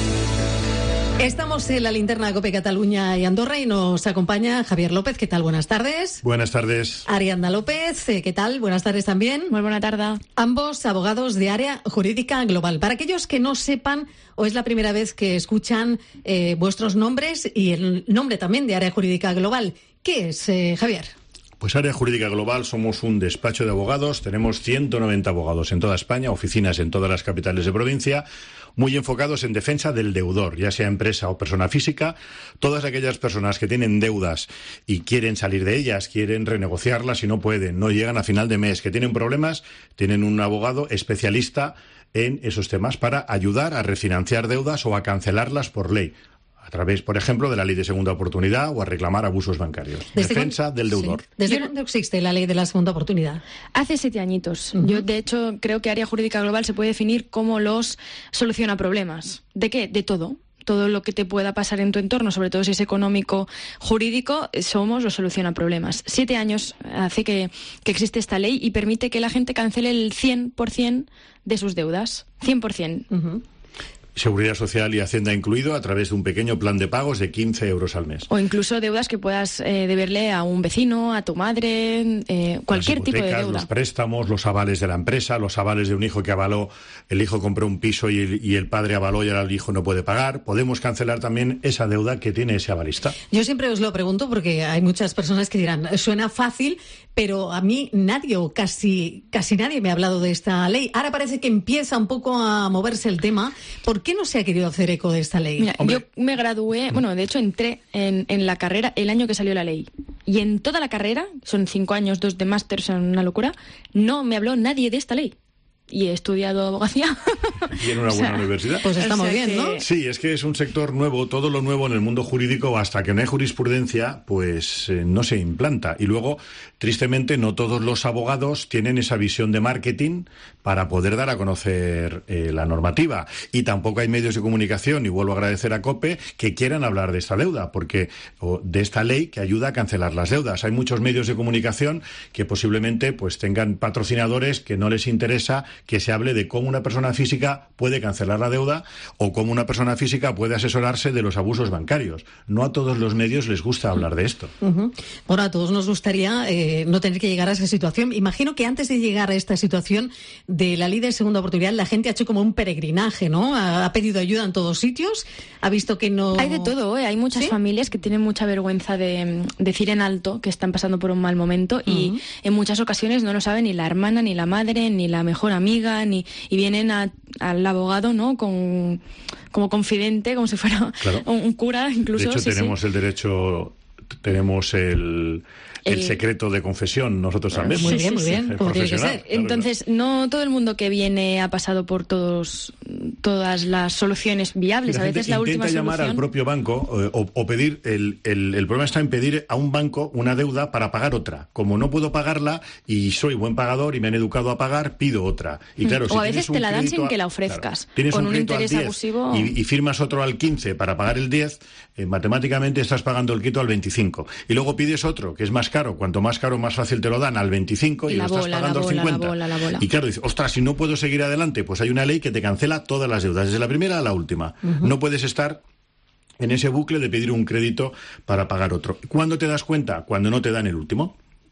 Estamos en la linterna de Cope Cataluña y Andorra y nos acompaña Javier López. ¿Qué tal? Buenas tardes. Buenas tardes. Ariadna López, eh, ¿qué tal? Buenas tardes también. Muy buena tarde. Ambos abogados de Área Jurídica Global. Para aquellos que no sepan o es la primera vez que escuchan eh, vuestros nombres y el nombre también de Área Jurídica Global, ¿qué es, eh, Javier? Pues Área Jurídica Global somos un despacho de abogados, tenemos ciento noventa abogados en toda España, oficinas en todas las capitales de provincia, muy enfocados en defensa del deudor, ya sea empresa o persona física. Todas aquellas personas que tienen deudas y quieren salir de ellas, quieren renegociarlas y no pueden, no llegan a final de mes, que tienen problemas, tienen un abogado especialista en esos temas para ayudar a refinanciar deudas o a cancelarlas por ley, a través, por ejemplo, de la ley de segunda oportunidad o a reclamar abusos bancarios. Defensa del deudor. Sí. ¿Desde cuándo existe la ley de la segunda oportunidad? Hace siete añitos. Uh-huh. Yo, de hecho, creo que Área Jurídica Global se puede definir como los soluciona problemas. ¿De qué? De todo. Todo lo que te pueda pasar en tu entorno, sobre todo si es económico, jurídico, somos los soluciona problemas. Siete años hace que, que existe esta ley y permite que la gente cancele el cien por ciento de sus deudas. cien por ciento. Uh-huh. Seguridad Social y Hacienda incluido, a través de un pequeño plan de pagos de quince euros al mes. O incluso deudas que puedas eh, deberle a un vecino, a tu madre, eh, cualquier tipo de deuda. Los préstamos, los avales de la empresa, los avales de un hijo que avaló, el hijo compró un piso y el, y el padre avaló y ahora el hijo no puede pagar. Podemos cancelar también esa deuda que tiene ese avalista. Yo siempre os lo pregunto porque hay muchas personas que dirán, suena fácil, pero a mí nadie o casi, casi nadie me ha hablado de esta ley. Ahora parece que empieza un poco a moverse el tema. ¿Por qué no se ha querido hacer eco de esta ley? Mira, yo me gradué, bueno, de hecho entré en, en la carrera el año que salió la ley. Y en toda la carrera, son cinco años, dos de máster, son una locura, no me habló nadie de esta ley. Y he estudiado abogacía. Y en una buena o sea, universidad. Pues estamos o sea bien, ¿no? Que... Sí, es que es un sector nuevo, todo lo nuevo en el mundo jurídico, hasta que no hay jurisprudencia, pues eh, no se implanta. Y luego, tristemente, no todos los abogados tienen esa visión de marketing para poder dar a conocer eh, la normativa. Y tampoco hay medios de comunicación, y vuelvo a agradecer a COPE, que quieran hablar de esta deuda, porque o de esta ley que ayuda a cancelar las deudas. Hay muchos medios de comunicación que posiblemente pues tengan patrocinadores que no les interesa que se hable de cómo una persona física puede cancelar la deuda o cómo una persona física puede asesorarse de los abusos bancarios. No a todos los medios les gusta hablar de esto. Uh-huh. Bueno, a todos nos gustaría eh, no tener que llegar a esa situación. Imagino que antes de llegar a esta situación de la ley de segunda oportunidad, la gente ha hecho como un peregrinaje, ¿no? Ha, ha pedido ayuda en todos sitios, ha visto que no... Hay de todo, ¿eh? Hay muchas ¿Sí? familias que tienen mucha vergüenza de decir en alto que están pasando por un mal momento uh-huh. y en muchas ocasiones no lo sabe ni la hermana, ni la madre, ni la mejor amiga. Amiga, ni, y vienen a, al abogado, ¿no? Con, como confidente, como si fuera claro. un, un cura, incluso. De hecho, sí, tenemos sí. el derecho, tenemos el... El secreto de confesión, nosotros también. Muy bien, muy bien, como tiene que ser. Entonces, no todo el mundo que viene ha pasado por todos todas las soluciones viables. La a veces la última intenta llamar solución... al propio banco eh, o, o pedir, el, el, el problema está en pedir a un banco una deuda para pagar otra. Como no puedo pagarla y soy buen pagador y me han educado a pagar, pido otra. Y claro, o si a veces te la dan sin que la ofrezcas. Claro, tienes con un, un interés al diez abusivo... y, y firmas otro al quince para pagar el diez, eh, matemáticamente estás pagando el crédito al veinticinco. Y luego pides otro, que es más caro. Cuanto más caro, más fácil te lo dan al veinticinco y, y lo estás bola, pagando al cincuenta. La bola, la bola. Y claro, dices, ostras, si no puedo seguir adelante, pues hay una ley que te cancela todas las deudas, desde la primera a la última. Uh-huh. No puedes estar en ese bucle de pedir un crédito para pagar otro. ¿Cuándo te das cuenta? Cuando no te dan el último.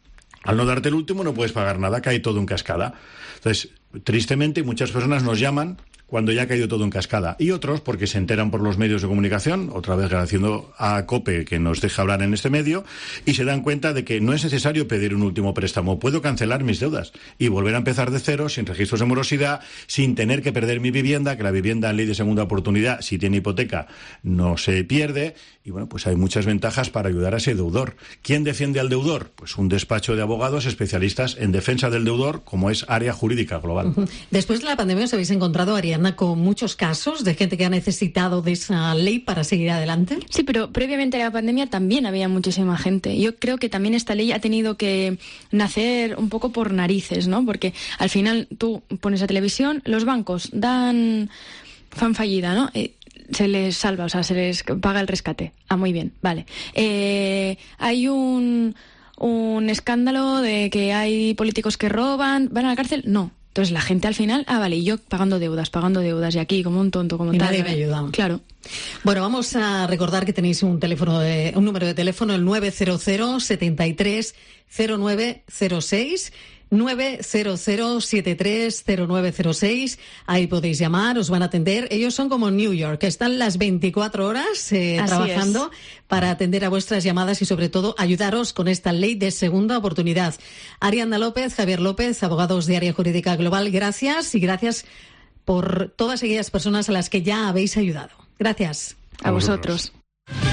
Al no darte el último no puedes pagar nada, cae todo en cascada. Entonces, tristemente, muchas personas nos llaman cuando ya ha caído todo en cascada. Y otros, porque se enteran por los medios de comunicación, otra vez agradeciendo a COPE que nos deja hablar en este medio, y se dan cuenta de que no es necesario pedir un último préstamo. Puedo cancelar mis deudas y volver a empezar de cero, sin registros de morosidad, sin tener que perder mi vivienda, que la vivienda en ley de segunda oportunidad, si tiene hipoteca, no se pierde. Y bueno, pues hay muchas ventajas para ayudar a ese deudor. ¿Quién defiende al deudor? Pues un despacho de abogados especialistas en defensa del deudor, como es Área Jurídica Global. Después de la pandemia, ¿os habéis encontrado, Ariadna, con muchos casos de gente que ha necesitado de esa ley para seguir adelante? Sí, pero previamente a la pandemia también había muchísima gente. Yo creo que también esta ley ha tenido que nacer un poco por narices, ¿no? Porque al final tú pones a televisión, los bancos dan fan fallida, ¿no? Eh, se les salva, o sea, se les paga el rescate. Ah, muy bien, vale. Eh, hay un, un escándalo de que hay políticos que roban, ¿van a la cárcel? No. Entonces la gente al final, ah, vale, y yo pagando deudas, pagando deudas, y aquí como un tonto, como y tal. Nadie me ayuda. Claro. Bueno, vamos a recordar que tenéis un teléfono, de, un número de teléfono, el nueve cero cero, setenta y tres, cero nueve cero seis. nueve cero cero, setenta y tres, cero nueve cero seis. Ahí podéis llamar, os van a atender. Ellos son como New York, que están las veinticuatro horas eh, trabajando es. para atender a vuestras llamadas y, sobre todo, ayudaros con esta ley de segunda oportunidad. Ariadna López, Javier López, abogados de Área Jurídica Global, gracias, y gracias por todas aquellas personas a las que ya habéis ayudado. Gracias. A, a vosotros. vosotros.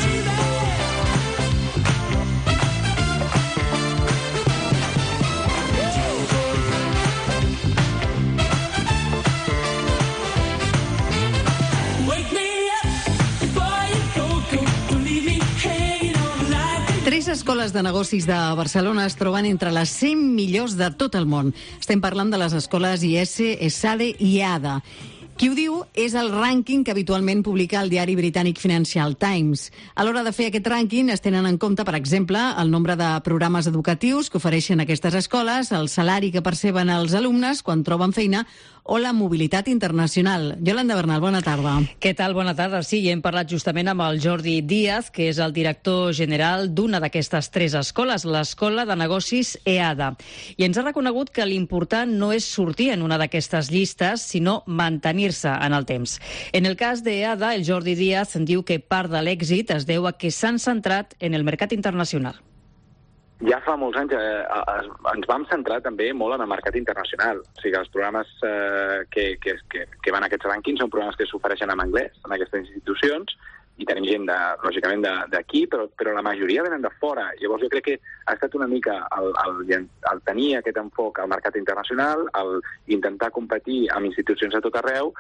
Tres escoles de negocis de Barcelona es troben entre les cent millors de tot el món. Estem parlant de les escoles I E S, ESADE i ADA. Qui ho diu és el rànquing que habitualment publica el diari britànic Financial Times. A l'hora de fer aquest rànquing es tenen en compte, per exemple, el nombre de programes educatius que ofereixen aquestes escoles, el salari que perceben els alumnes quan troben feina o la mobilitat internacional. Yolanda Bernal, bona tarda. Què tal? Bona tarda. Sí, hem parlat justament amb el Jordi Díaz, que és el director general d'una d'aquestes tres escoles, l'Escola de Negocis EADA. I ens ha reconegut que l'important no és sortir en una d'aquestes llistes, sinó mantenir-se en el temps. En el cas d'EADA, el Jordi Díaz diu que part de l'èxit es deu a que s'han centrat en el mercat internacional. Ja fa molts anys eh, ens vam centrar també molt en el mercat internacional. O sigui, els programes eh, que, que, que, que van a aquests rànquings són programes que s'ofereixen en anglès en aquestes institucions, i tenim gent, de, lògicament, d'aquí, però, però la majoria venen de fora. Llavors jo crec que ha estat una mica el, el, el tenir aquest enfoc al mercat internacional, el intentar competir amb institucions a tot arreu.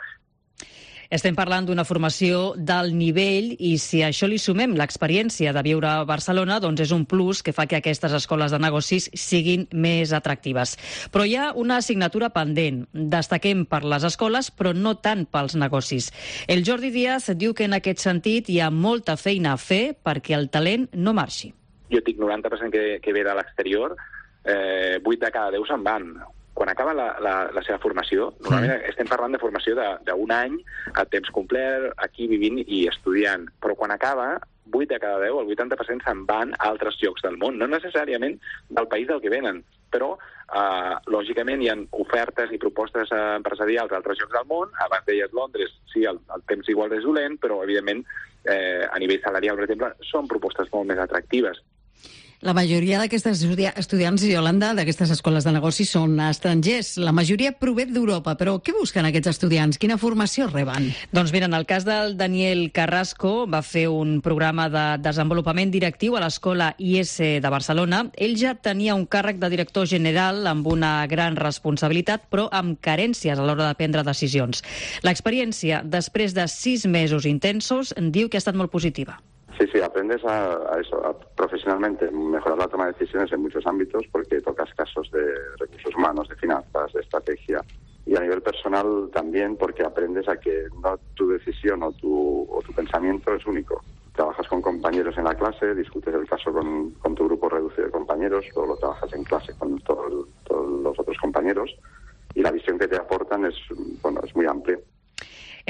Estem parlant d'una formació d'alt nivell i si a això li sumem l'experiència de viure a Barcelona, doncs és un plus que fa que aquestes escoles de negocis siguin més atractives. Però hi ha una assignatura pendent. Destaquem per les escoles, però no tant pels negocis. El Jordi Díaz diu que en aquest sentit hi ha molta feina a fer perquè el talent no marxi. Jo tinc noranta per cent que, que ve de l'exterior, eh, vuit de cada deu se'n van. Quan acaba la, la, la seva formació, normalment estem parlant de formació d'un any a temps complet, aquí vivint i estudiant, però quan acaba, vuit de cada deu, el vuitanta per cent se'n van a altres llocs del món, no necessàriament del país del que venen, però eh, lògicament hi ha ofertes i propostes empresarials a altres llocs del món. Abans deies Londres, sí, el, el temps igual és dolent, però evidentment eh, a nivell salarial, per exemple, són propostes molt més atractives. La majoria d'aquestes estudiants, Yolanda, d'aquestes escoles de negocis són estrangers. La majoria prové d'Europa, però què busquen aquests estudiants? Quina formació reben? Doncs mira, en el cas del Daniel Carrasco, va fer un programa de desenvolupament directiu a l'escola I E S de Barcelona. Ell ja tenia un càrrec de director general amb una gran responsabilitat, però amb carències a l'hora de prendre decisions. L'experiència, després de sis mesos intensos, diu que ha estat molt positiva. Sí, sí, aprendes a, a eso, a profesionalmente mejorar la toma de decisiones en muchos ámbitos porque tocas casos de recursos humanos, de finanzas, de estrategia. Y a nivel personal también porque aprendes a que no tu decisión o tu, o tu pensamiento es único. Trabajas con compañeros en la clase, discutes el caso con, con tu grupo reducido de compañeros, luego lo trabajas en clase con todo el, todos los otros compañeros y la visión que te aportan es, bueno, es muy amplia.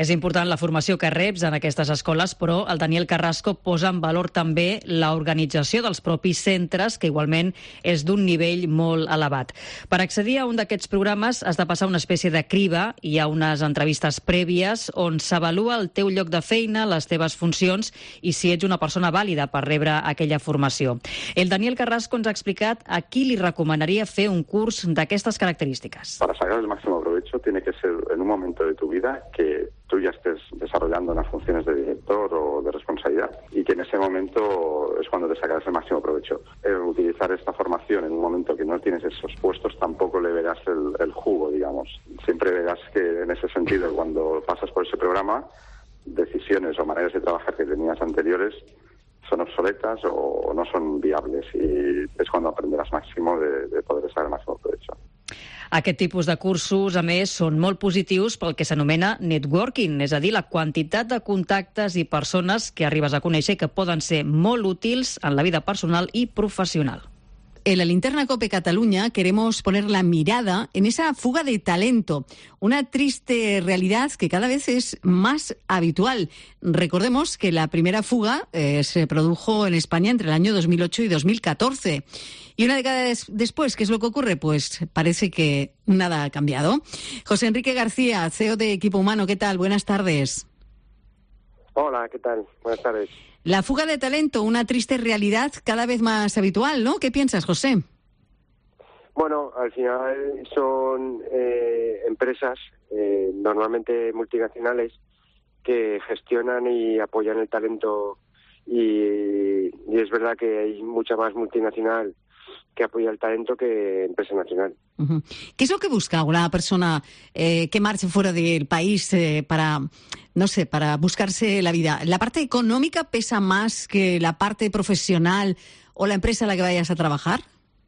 És important la formació que reps en aquestes escoles, però el Daniel Carrasco posa en valor també l'organització dels propis centres, que igualment és d'un nivell molt elevat. Per accedir a un d'aquests programes has de passar una espècie de criba, hi ha unes entrevistes prèvies on s'avalua el teu lloc de feina, les teves funcions i si ets una persona vàlida per rebre aquella formació. El Daniel Carrasco ens ha explicat a qui li recomanaria fer un curs d'aquestes característiques. Para sacar el máximo provecho tiene que ser en un momento de tu vida que tú ya estés desarrollando unas funciones de director o de responsabilidad y que en ese momento es cuando te sacas el máximo provecho. El utilizar esta formación en un momento que no tienes esos puestos tampoco le verás el, el jugo, digamos. Siempre verás que en ese sentido, cuando pasas por ese programa, decisiones o maneras de trabajar que tenías anteriores son obsoletas o no son viables y es cuando aprenderás máximo de, de poder sacar el máximo provecho. Aquest tipus de cursos, a més, són molt positius pel que s'anomena networking, és a dir, la quantitat de contactes i persones que arribes a conèixer que poden ser molt útils en la vida personal i professional. En la Linterna COPE Cataluña queremos poner la mirada en esa fuga de talento, una triste realidad que cada vez es más habitual. Recordemos que la primera fuga eh, se produjo en España entre el año dos mil ocho y dos mil catorce. Y una década des- después, ¿qué es lo que ocurre? Pues parece que nada ha cambiado. José Enrique García, C E O de Equipo Humano, ¿qué tal? Buenas tardes. Hola, ¿qué tal? Buenas tardes. La fuga de talento, una triste realidad cada vez más habitual, ¿no? ¿Qué piensas, José? Bueno, al final son eh, empresas, eh, normalmente multinacionales, que gestionan y apoyan el talento y, y es verdad que hay mucha más multinacional que apoya el talento que empresa nacional. Uh-huh. ¿Qué es lo que busca una persona eh, que marche fuera del país eh, para, no sé, para buscarse la vida? ¿La parte económica pesa más que la parte profesional o la empresa en la que vayas a trabajar?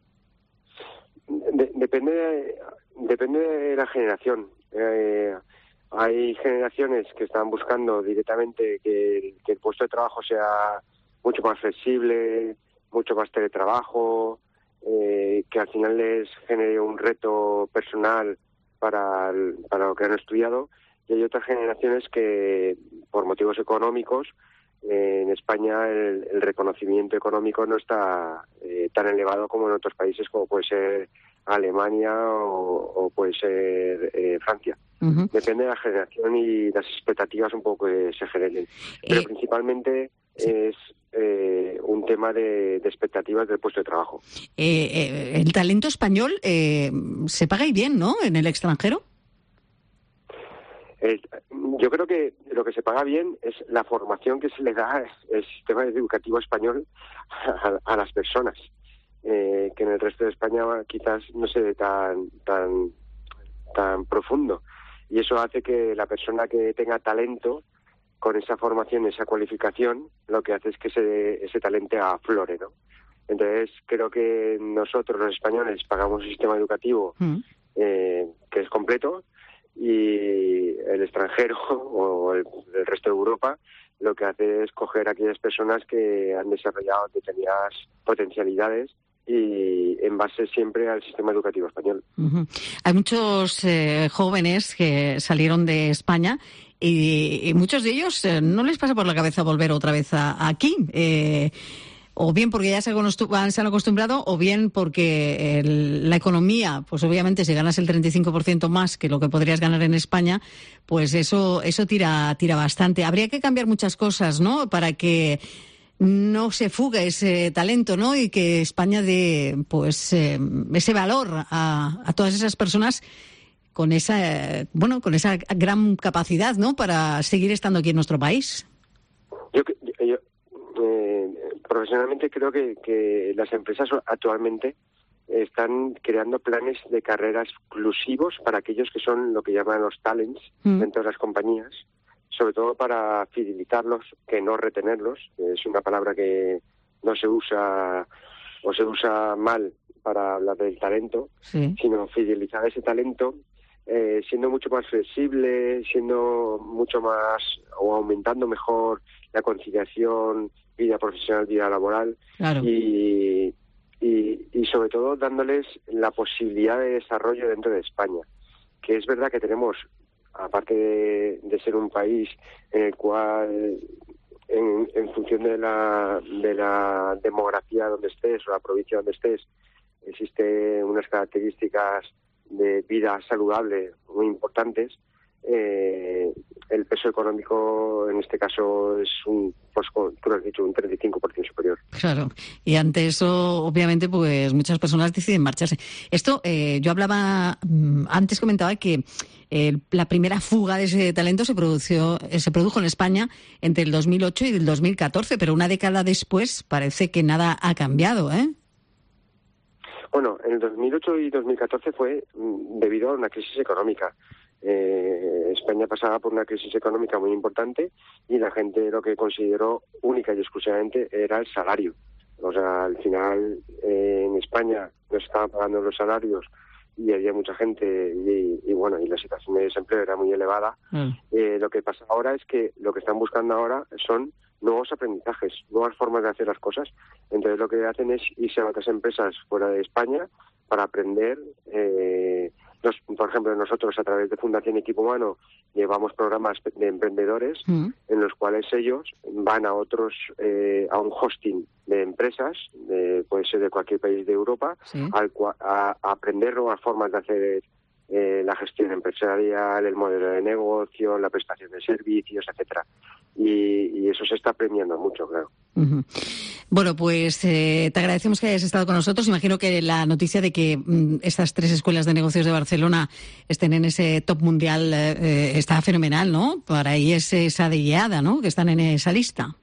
De- depende, de, depende de la generación. Eh, hay generaciones que están buscando directamente que, que el puesto de trabajo sea mucho más flexible, mucho más teletrabajo, eh, que al final les genere un reto personal para, el- para lo que han estudiado, y hay otras generaciones que, por motivos económicos, eh, en España el, el reconocimiento económico no está eh, tan elevado como en otros países, como puede ser Alemania o, o puede ser eh, Francia. Uh-huh. Depende de la generación y las expectativas un poco que se generen. Pero Eh, principalmente es eh, un tema de, de expectativas del puesto de trabajo. Eh, eh, el talento español eh, se paga y bien, ¿no? En el extranjero. Es- yo creo que lo que se paga bien es la formación que se le da el sistema educativo español a, a las personas, eh, que en el resto de España quizás no se ve tan, tan, tan profundo. Y eso hace que la persona que tenga talento, con esa formación, esa cualificación, lo que hace es que ese, ese talento aflore, ¿no? Entonces, creo que nosotros, los españoles, pagamos un sistema educativo eh, que es completo, y el extranjero o el, el resto de Europa lo que hace es coger a aquellas personas que han desarrollado determinadas potencialidades y en base siempre al sistema educativo español. Uh-huh. Hay muchos eh, jóvenes que salieron de España y, y muchos de ellos eh, no les pasa por la cabeza volver otra vez a, aquí. Eh, o bien porque ya se, acostu- se han acostumbrado, o bien porque el- la economía, pues obviamente si ganas el treinta y cinco por ciento más que lo que podrías ganar en España, pues eso eso tira tira bastante. Habría que cambiar muchas cosas, ¿no?, para que no se fugue ese talento, ¿no?, y que España dé pues eh, ese valor a, a todas esas personas con esa eh, bueno con esa gran capacidad, ¿no?, para seguir estando aquí en nuestro país. Yo, que- yo, yo, eh, profesionalmente creo que, que las empresas actualmente están creando planes de carrera exclusivos para aquellos que son lo que llaman los talents Mm. dentro de las compañías, sobre todo para fidelizarlos, que no retenerlos. Es una palabra que no se usa o se usa mal para hablar del talento, Sí. sino fidelizar ese talento, eh, siendo mucho más flexible, siendo mucho más o aumentando mejor la conciliación vida profesional, vida laboral, Claro. y, y, y sobre todo dándoles la posibilidad de desarrollo dentro de España, que es verdad que tenemos aparte de, de ser un país en el cual, en, en función de la, de la demografía donde estés o la provincia donde estés, existen unas características de vida saludable muy importantes, eh, el peso económico en este caso es un, pues tú lo has dicho, un treinta y cinco por ciento superior. Claro, y ante eso, obviamente, pues muchas personas deciden marcharse. Esto, eh, yo hablaba, antes comentaba que eh, la primera fuga de ese talento se produjo, eh, se produjo en España entre el dos mil ocho y el dos mil catorce, pero una década después parece que nada ha cambiado, ¿eh? Bueno, en el dos mil ocho y dos mil catorce fue debido a una crisis económica. Eh, España pasaba por una crisis económica muy importante y la gente lo que consideró única y exclusivamente era el salario. O sea, al final eh, en España no se estaban pagando los salarios y había mucha gente y, y bueno, y la situación de desempleo era muy elevada. Mm. Eh, lo que pasa ahora es que lo que están buscando ahora son nuevos aprendizajes, nuevas formas de hacer las cosas. Entonces lo que hacen es irse a otras empresas fuera de España para aprender. Eh, Nos, por ejemplo, nosotros a través de Fundación Equipo Humano llevamos programas de emprendedores mm. en los cuales ellos van a otros, eh, a un hosting de empresas, de, puede ser de cualquier país de Europa, sí. al cua, a, a aprender nuevas formas de hacer eh, la gestión empresarial, el modelo de negocio, la prestación de servicios, etcétera. Y, y eso se está premiando mucho, claro. Uh-huh. Bueno, pues eh, te agradecemos que hayas estado con nosotros. Imagino que la noticia de que mm, estas tres escuelas de negocios de Barcelona estén en ese top mundial eh, está fenomenal, ¿no? Para ahí es esa de IEADA, ¿no? Que están en esa lista.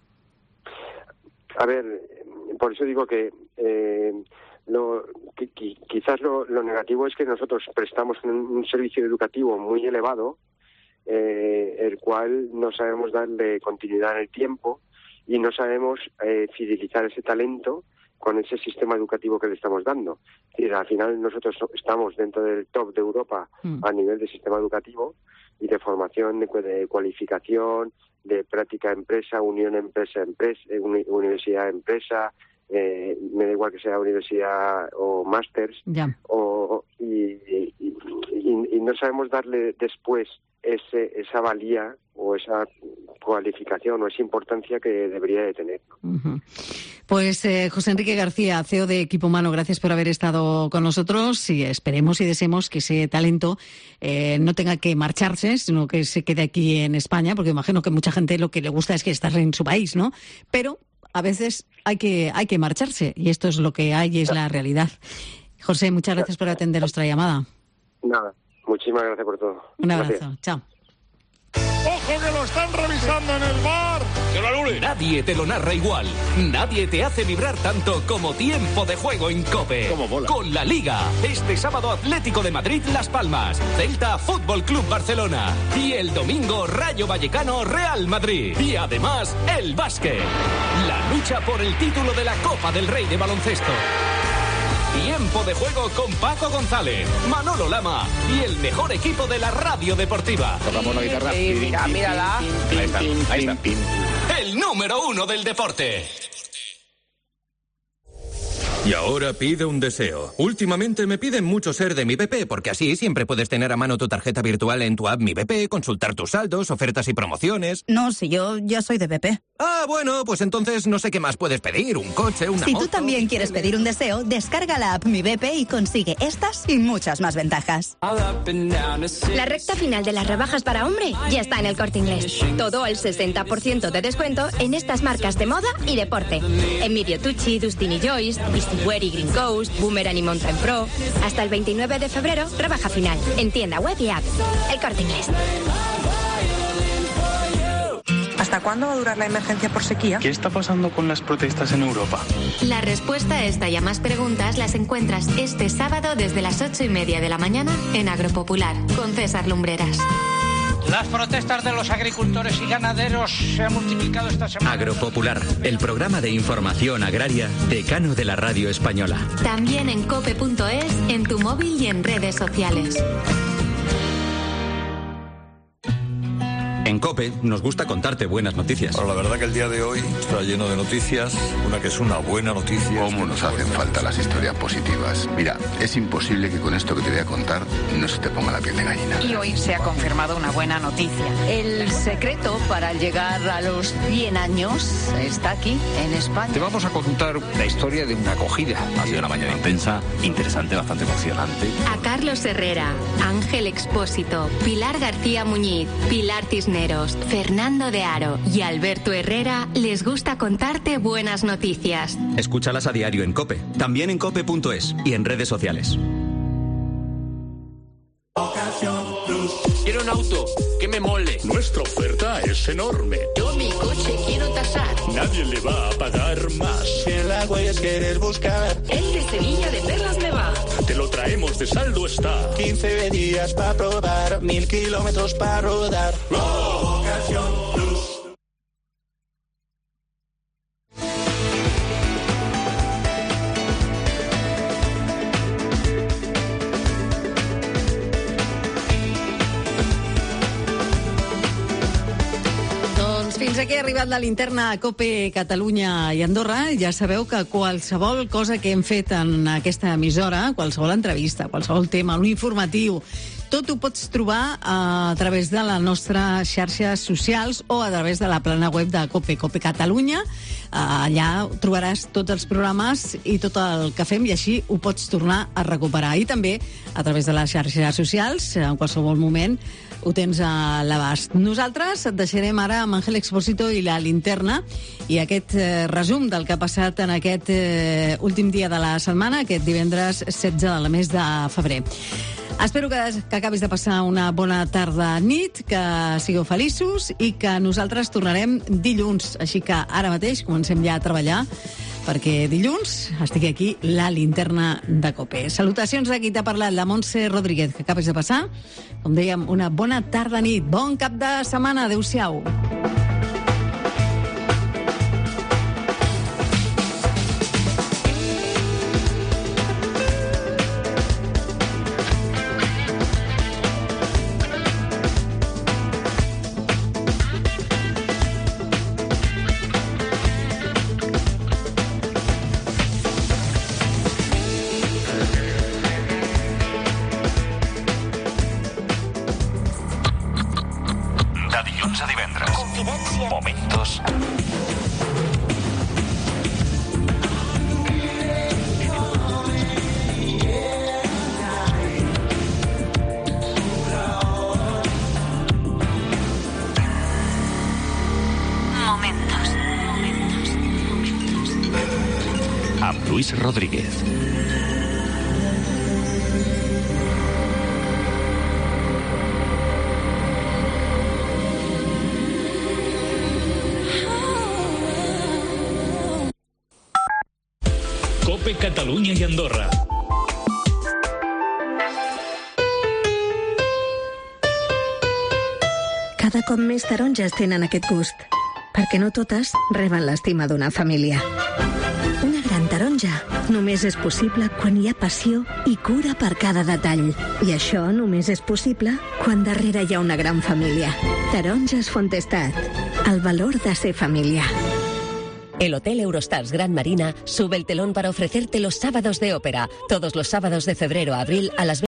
A ver, por eso digo que eh, lo, que, que, quizás lo, lo negativo es que nosotros prestamos un, un servicio educativo muy elevado, eh, el cual no sabemos darle continuidad en el tiempo y no sabemos eh, fidelizar ese talento con ese sistema educativo que le estamos dando. Es decir, al final nosotros estamos dentro del top de Europa mm. a nivel de sistema educativo y de formación, de, de cualificación, de práctica empresa, unión empresa-empresa, uni, universidad-empresa, eh, me da igual que sea universidad o másters, yeah. o y, y, y, y no sabemos darle después ese esa valía o esa cualificación o esa importancia que debería de tener. Uh-huh. Pues eh, José Enrique García, C E O de Equipo Humano, gracias por haber estado con nosotros y esperemos y deseemos que ese talento eh, no tenga que marcharse, sino que se quede aquí en España, porque imagino que mucha gente lo que le gusta es que estar en su país, ¿no? Pero a veces hay que hay que marcharse y esto es lo que hay y es la realidad. José, muchas gracias por atender nuestra llamada. Nada, muchísimas gracias por todo. Un abrazo, gracias. Chao. ¡Ojo que lo están revisando en el bar! Nadie te lo narra igual. Nadie te hace vibrar tanto como Tiempo de Juego en COPE. ¡Cómo mola! Con la Liga. Este sábado Atlético de Madrid Las Palmas. Celta Fútbol Club Barcelona. Y el domingo Rayo Vallecano Real Madrid. Y además el básquet. La lucha por el título de la Copa del Rey de baloncesto. Tiempo de Juego con Paco González, Manolo Lama y el mejor equipo de la radio deportiva. Tocamos la guitarra. Sí, mira, mírala. Ahí está, ahí está. El número uno del deporte. Y ahora pide un deseo. Últimamente me piden mucho ser de Mi B P, porque así siempre puedes tener a mano tu tarjeta virtual en tu app Mi B P, consultar tus saldos, ofertas y promociones. No, si yo ya soy de B P. Ah, bueno, pues entonces no sé qué más puedes pedir. Un coche, una Si moto... tú también quieres pedir un deseo, descarga la app Mi B P y consigue estas y muchas más ventajas. La recta final de las rebajas para hombre ya está en El Corte Inglés. Todo al sesenta por ciento de descuento en estas marcas de moda y deporte. Emilio Tucci, Dustin y Joyce, Wear y Green Coast, Boomerang y Mountain Pro. Hasta el veintinueve de febrero, rebaja final. En tienda web y app. El Corte Inglés. ¿Hasta cuándo va a durar la emergencia por sequía? ¿Qué está pasando con las protestas en Europa? La respuesta a esta y a más preguntas las encuentras este sábado desde las ocho y media de la mañana en Agropopular, con César Lumbreras. Las protestas de los agricultores y ganaderos se han multiplicado esta semana. Agropopular, el programa de información agraria decano de la radio española. También en cope punto es, en tu móvil y en redes sociales. En COPE nos gusta contarte buenas noticias. Bueno, la verdad que el día de hoy está lleno de noticias. Una que es una buena noticia. ¿Cómo nos hacen falta las historias positivas? Mira, es imposible que con esto que te voy a contar no se te ponga la piel de gallina. Y hoy se ha confirmado una buena noticia. El secreto para llegar a los cien años está aquí, en España. Te vamos a contar la historia de una acogida. Ha sido una mañana intensa, interesante, bastante emocionante. A Carlos Herrera, Ángel Expósito, Pilar García Muñiz, Pilar Cisneros, Fernando de Aro y Alberto Herrera les gusta contarte buenas noticias. Escúchalas a diario en COPE, también en cope punto es y en redes sociales. Quiero un auto que me mole. Nuestra oferta es enorme. Yo mi coche quiero tasar. Nadie le va a pagar más. Si en la huellas quieres buscar, el de Sevilla de Perlas me va. Te lo traemos de saldo está. quince días para probar, mil kilómetros para rodar. ¡Oh! Ocasión Plus. Fins aquí ha arribat la linterna a COPE Catalunya i Andorra. Ja sabeu que qualsevol cosa que hem fet en aquesta emissora, qualsevol entrevista, qualsevol tema, un informatiu, tot ho pots trobar a través de les nostres xarxes socials o a través de la plana web de COPE, COPE Catalunya. Allà trobaràs tots els programes i tot el que fem i així ho pots tornar a recuperar. I també a través de les xarxes socials, en qualsevol moment ho tens a l'abast. Nosaltres et deixarem ara amb Ángel Expósito i la linterna i aquest eh, resum del que ha passat en aquest eh, últim dia de la setmana, aquest divendres setze del mes de febrer. Espero que, que acabis de passar una bona tarda-nit, que sigueu feliços i que nosaltres tornarem dilluns. Així que ara mateix comencem ja a treballar perquè dilluns estigui aquí la linterna de COPE. Salutacions a qui t'ha parlat, la Montse Rodríguez, que acabes de passar. Com dèiem, una bona tarda-nit. Bon cap de setmana. Adéu-siau. Luis Rodríguez. COPE Catalunya i Andorra. Cada cop més taronges tenen aquest gust, perquè no totes reben l'estima d'una família. Una gran taronja només és possible quan hi ha passió i cura per cada detall. I això només és possible quan darrere hi ha una gran família. Taronges Fontestat, el valor de ser familia. El Hotel Eurostars Gran Marina sube el telón para ofrecerte los sábados de ópera. Todos los sábados de febrero a abril a las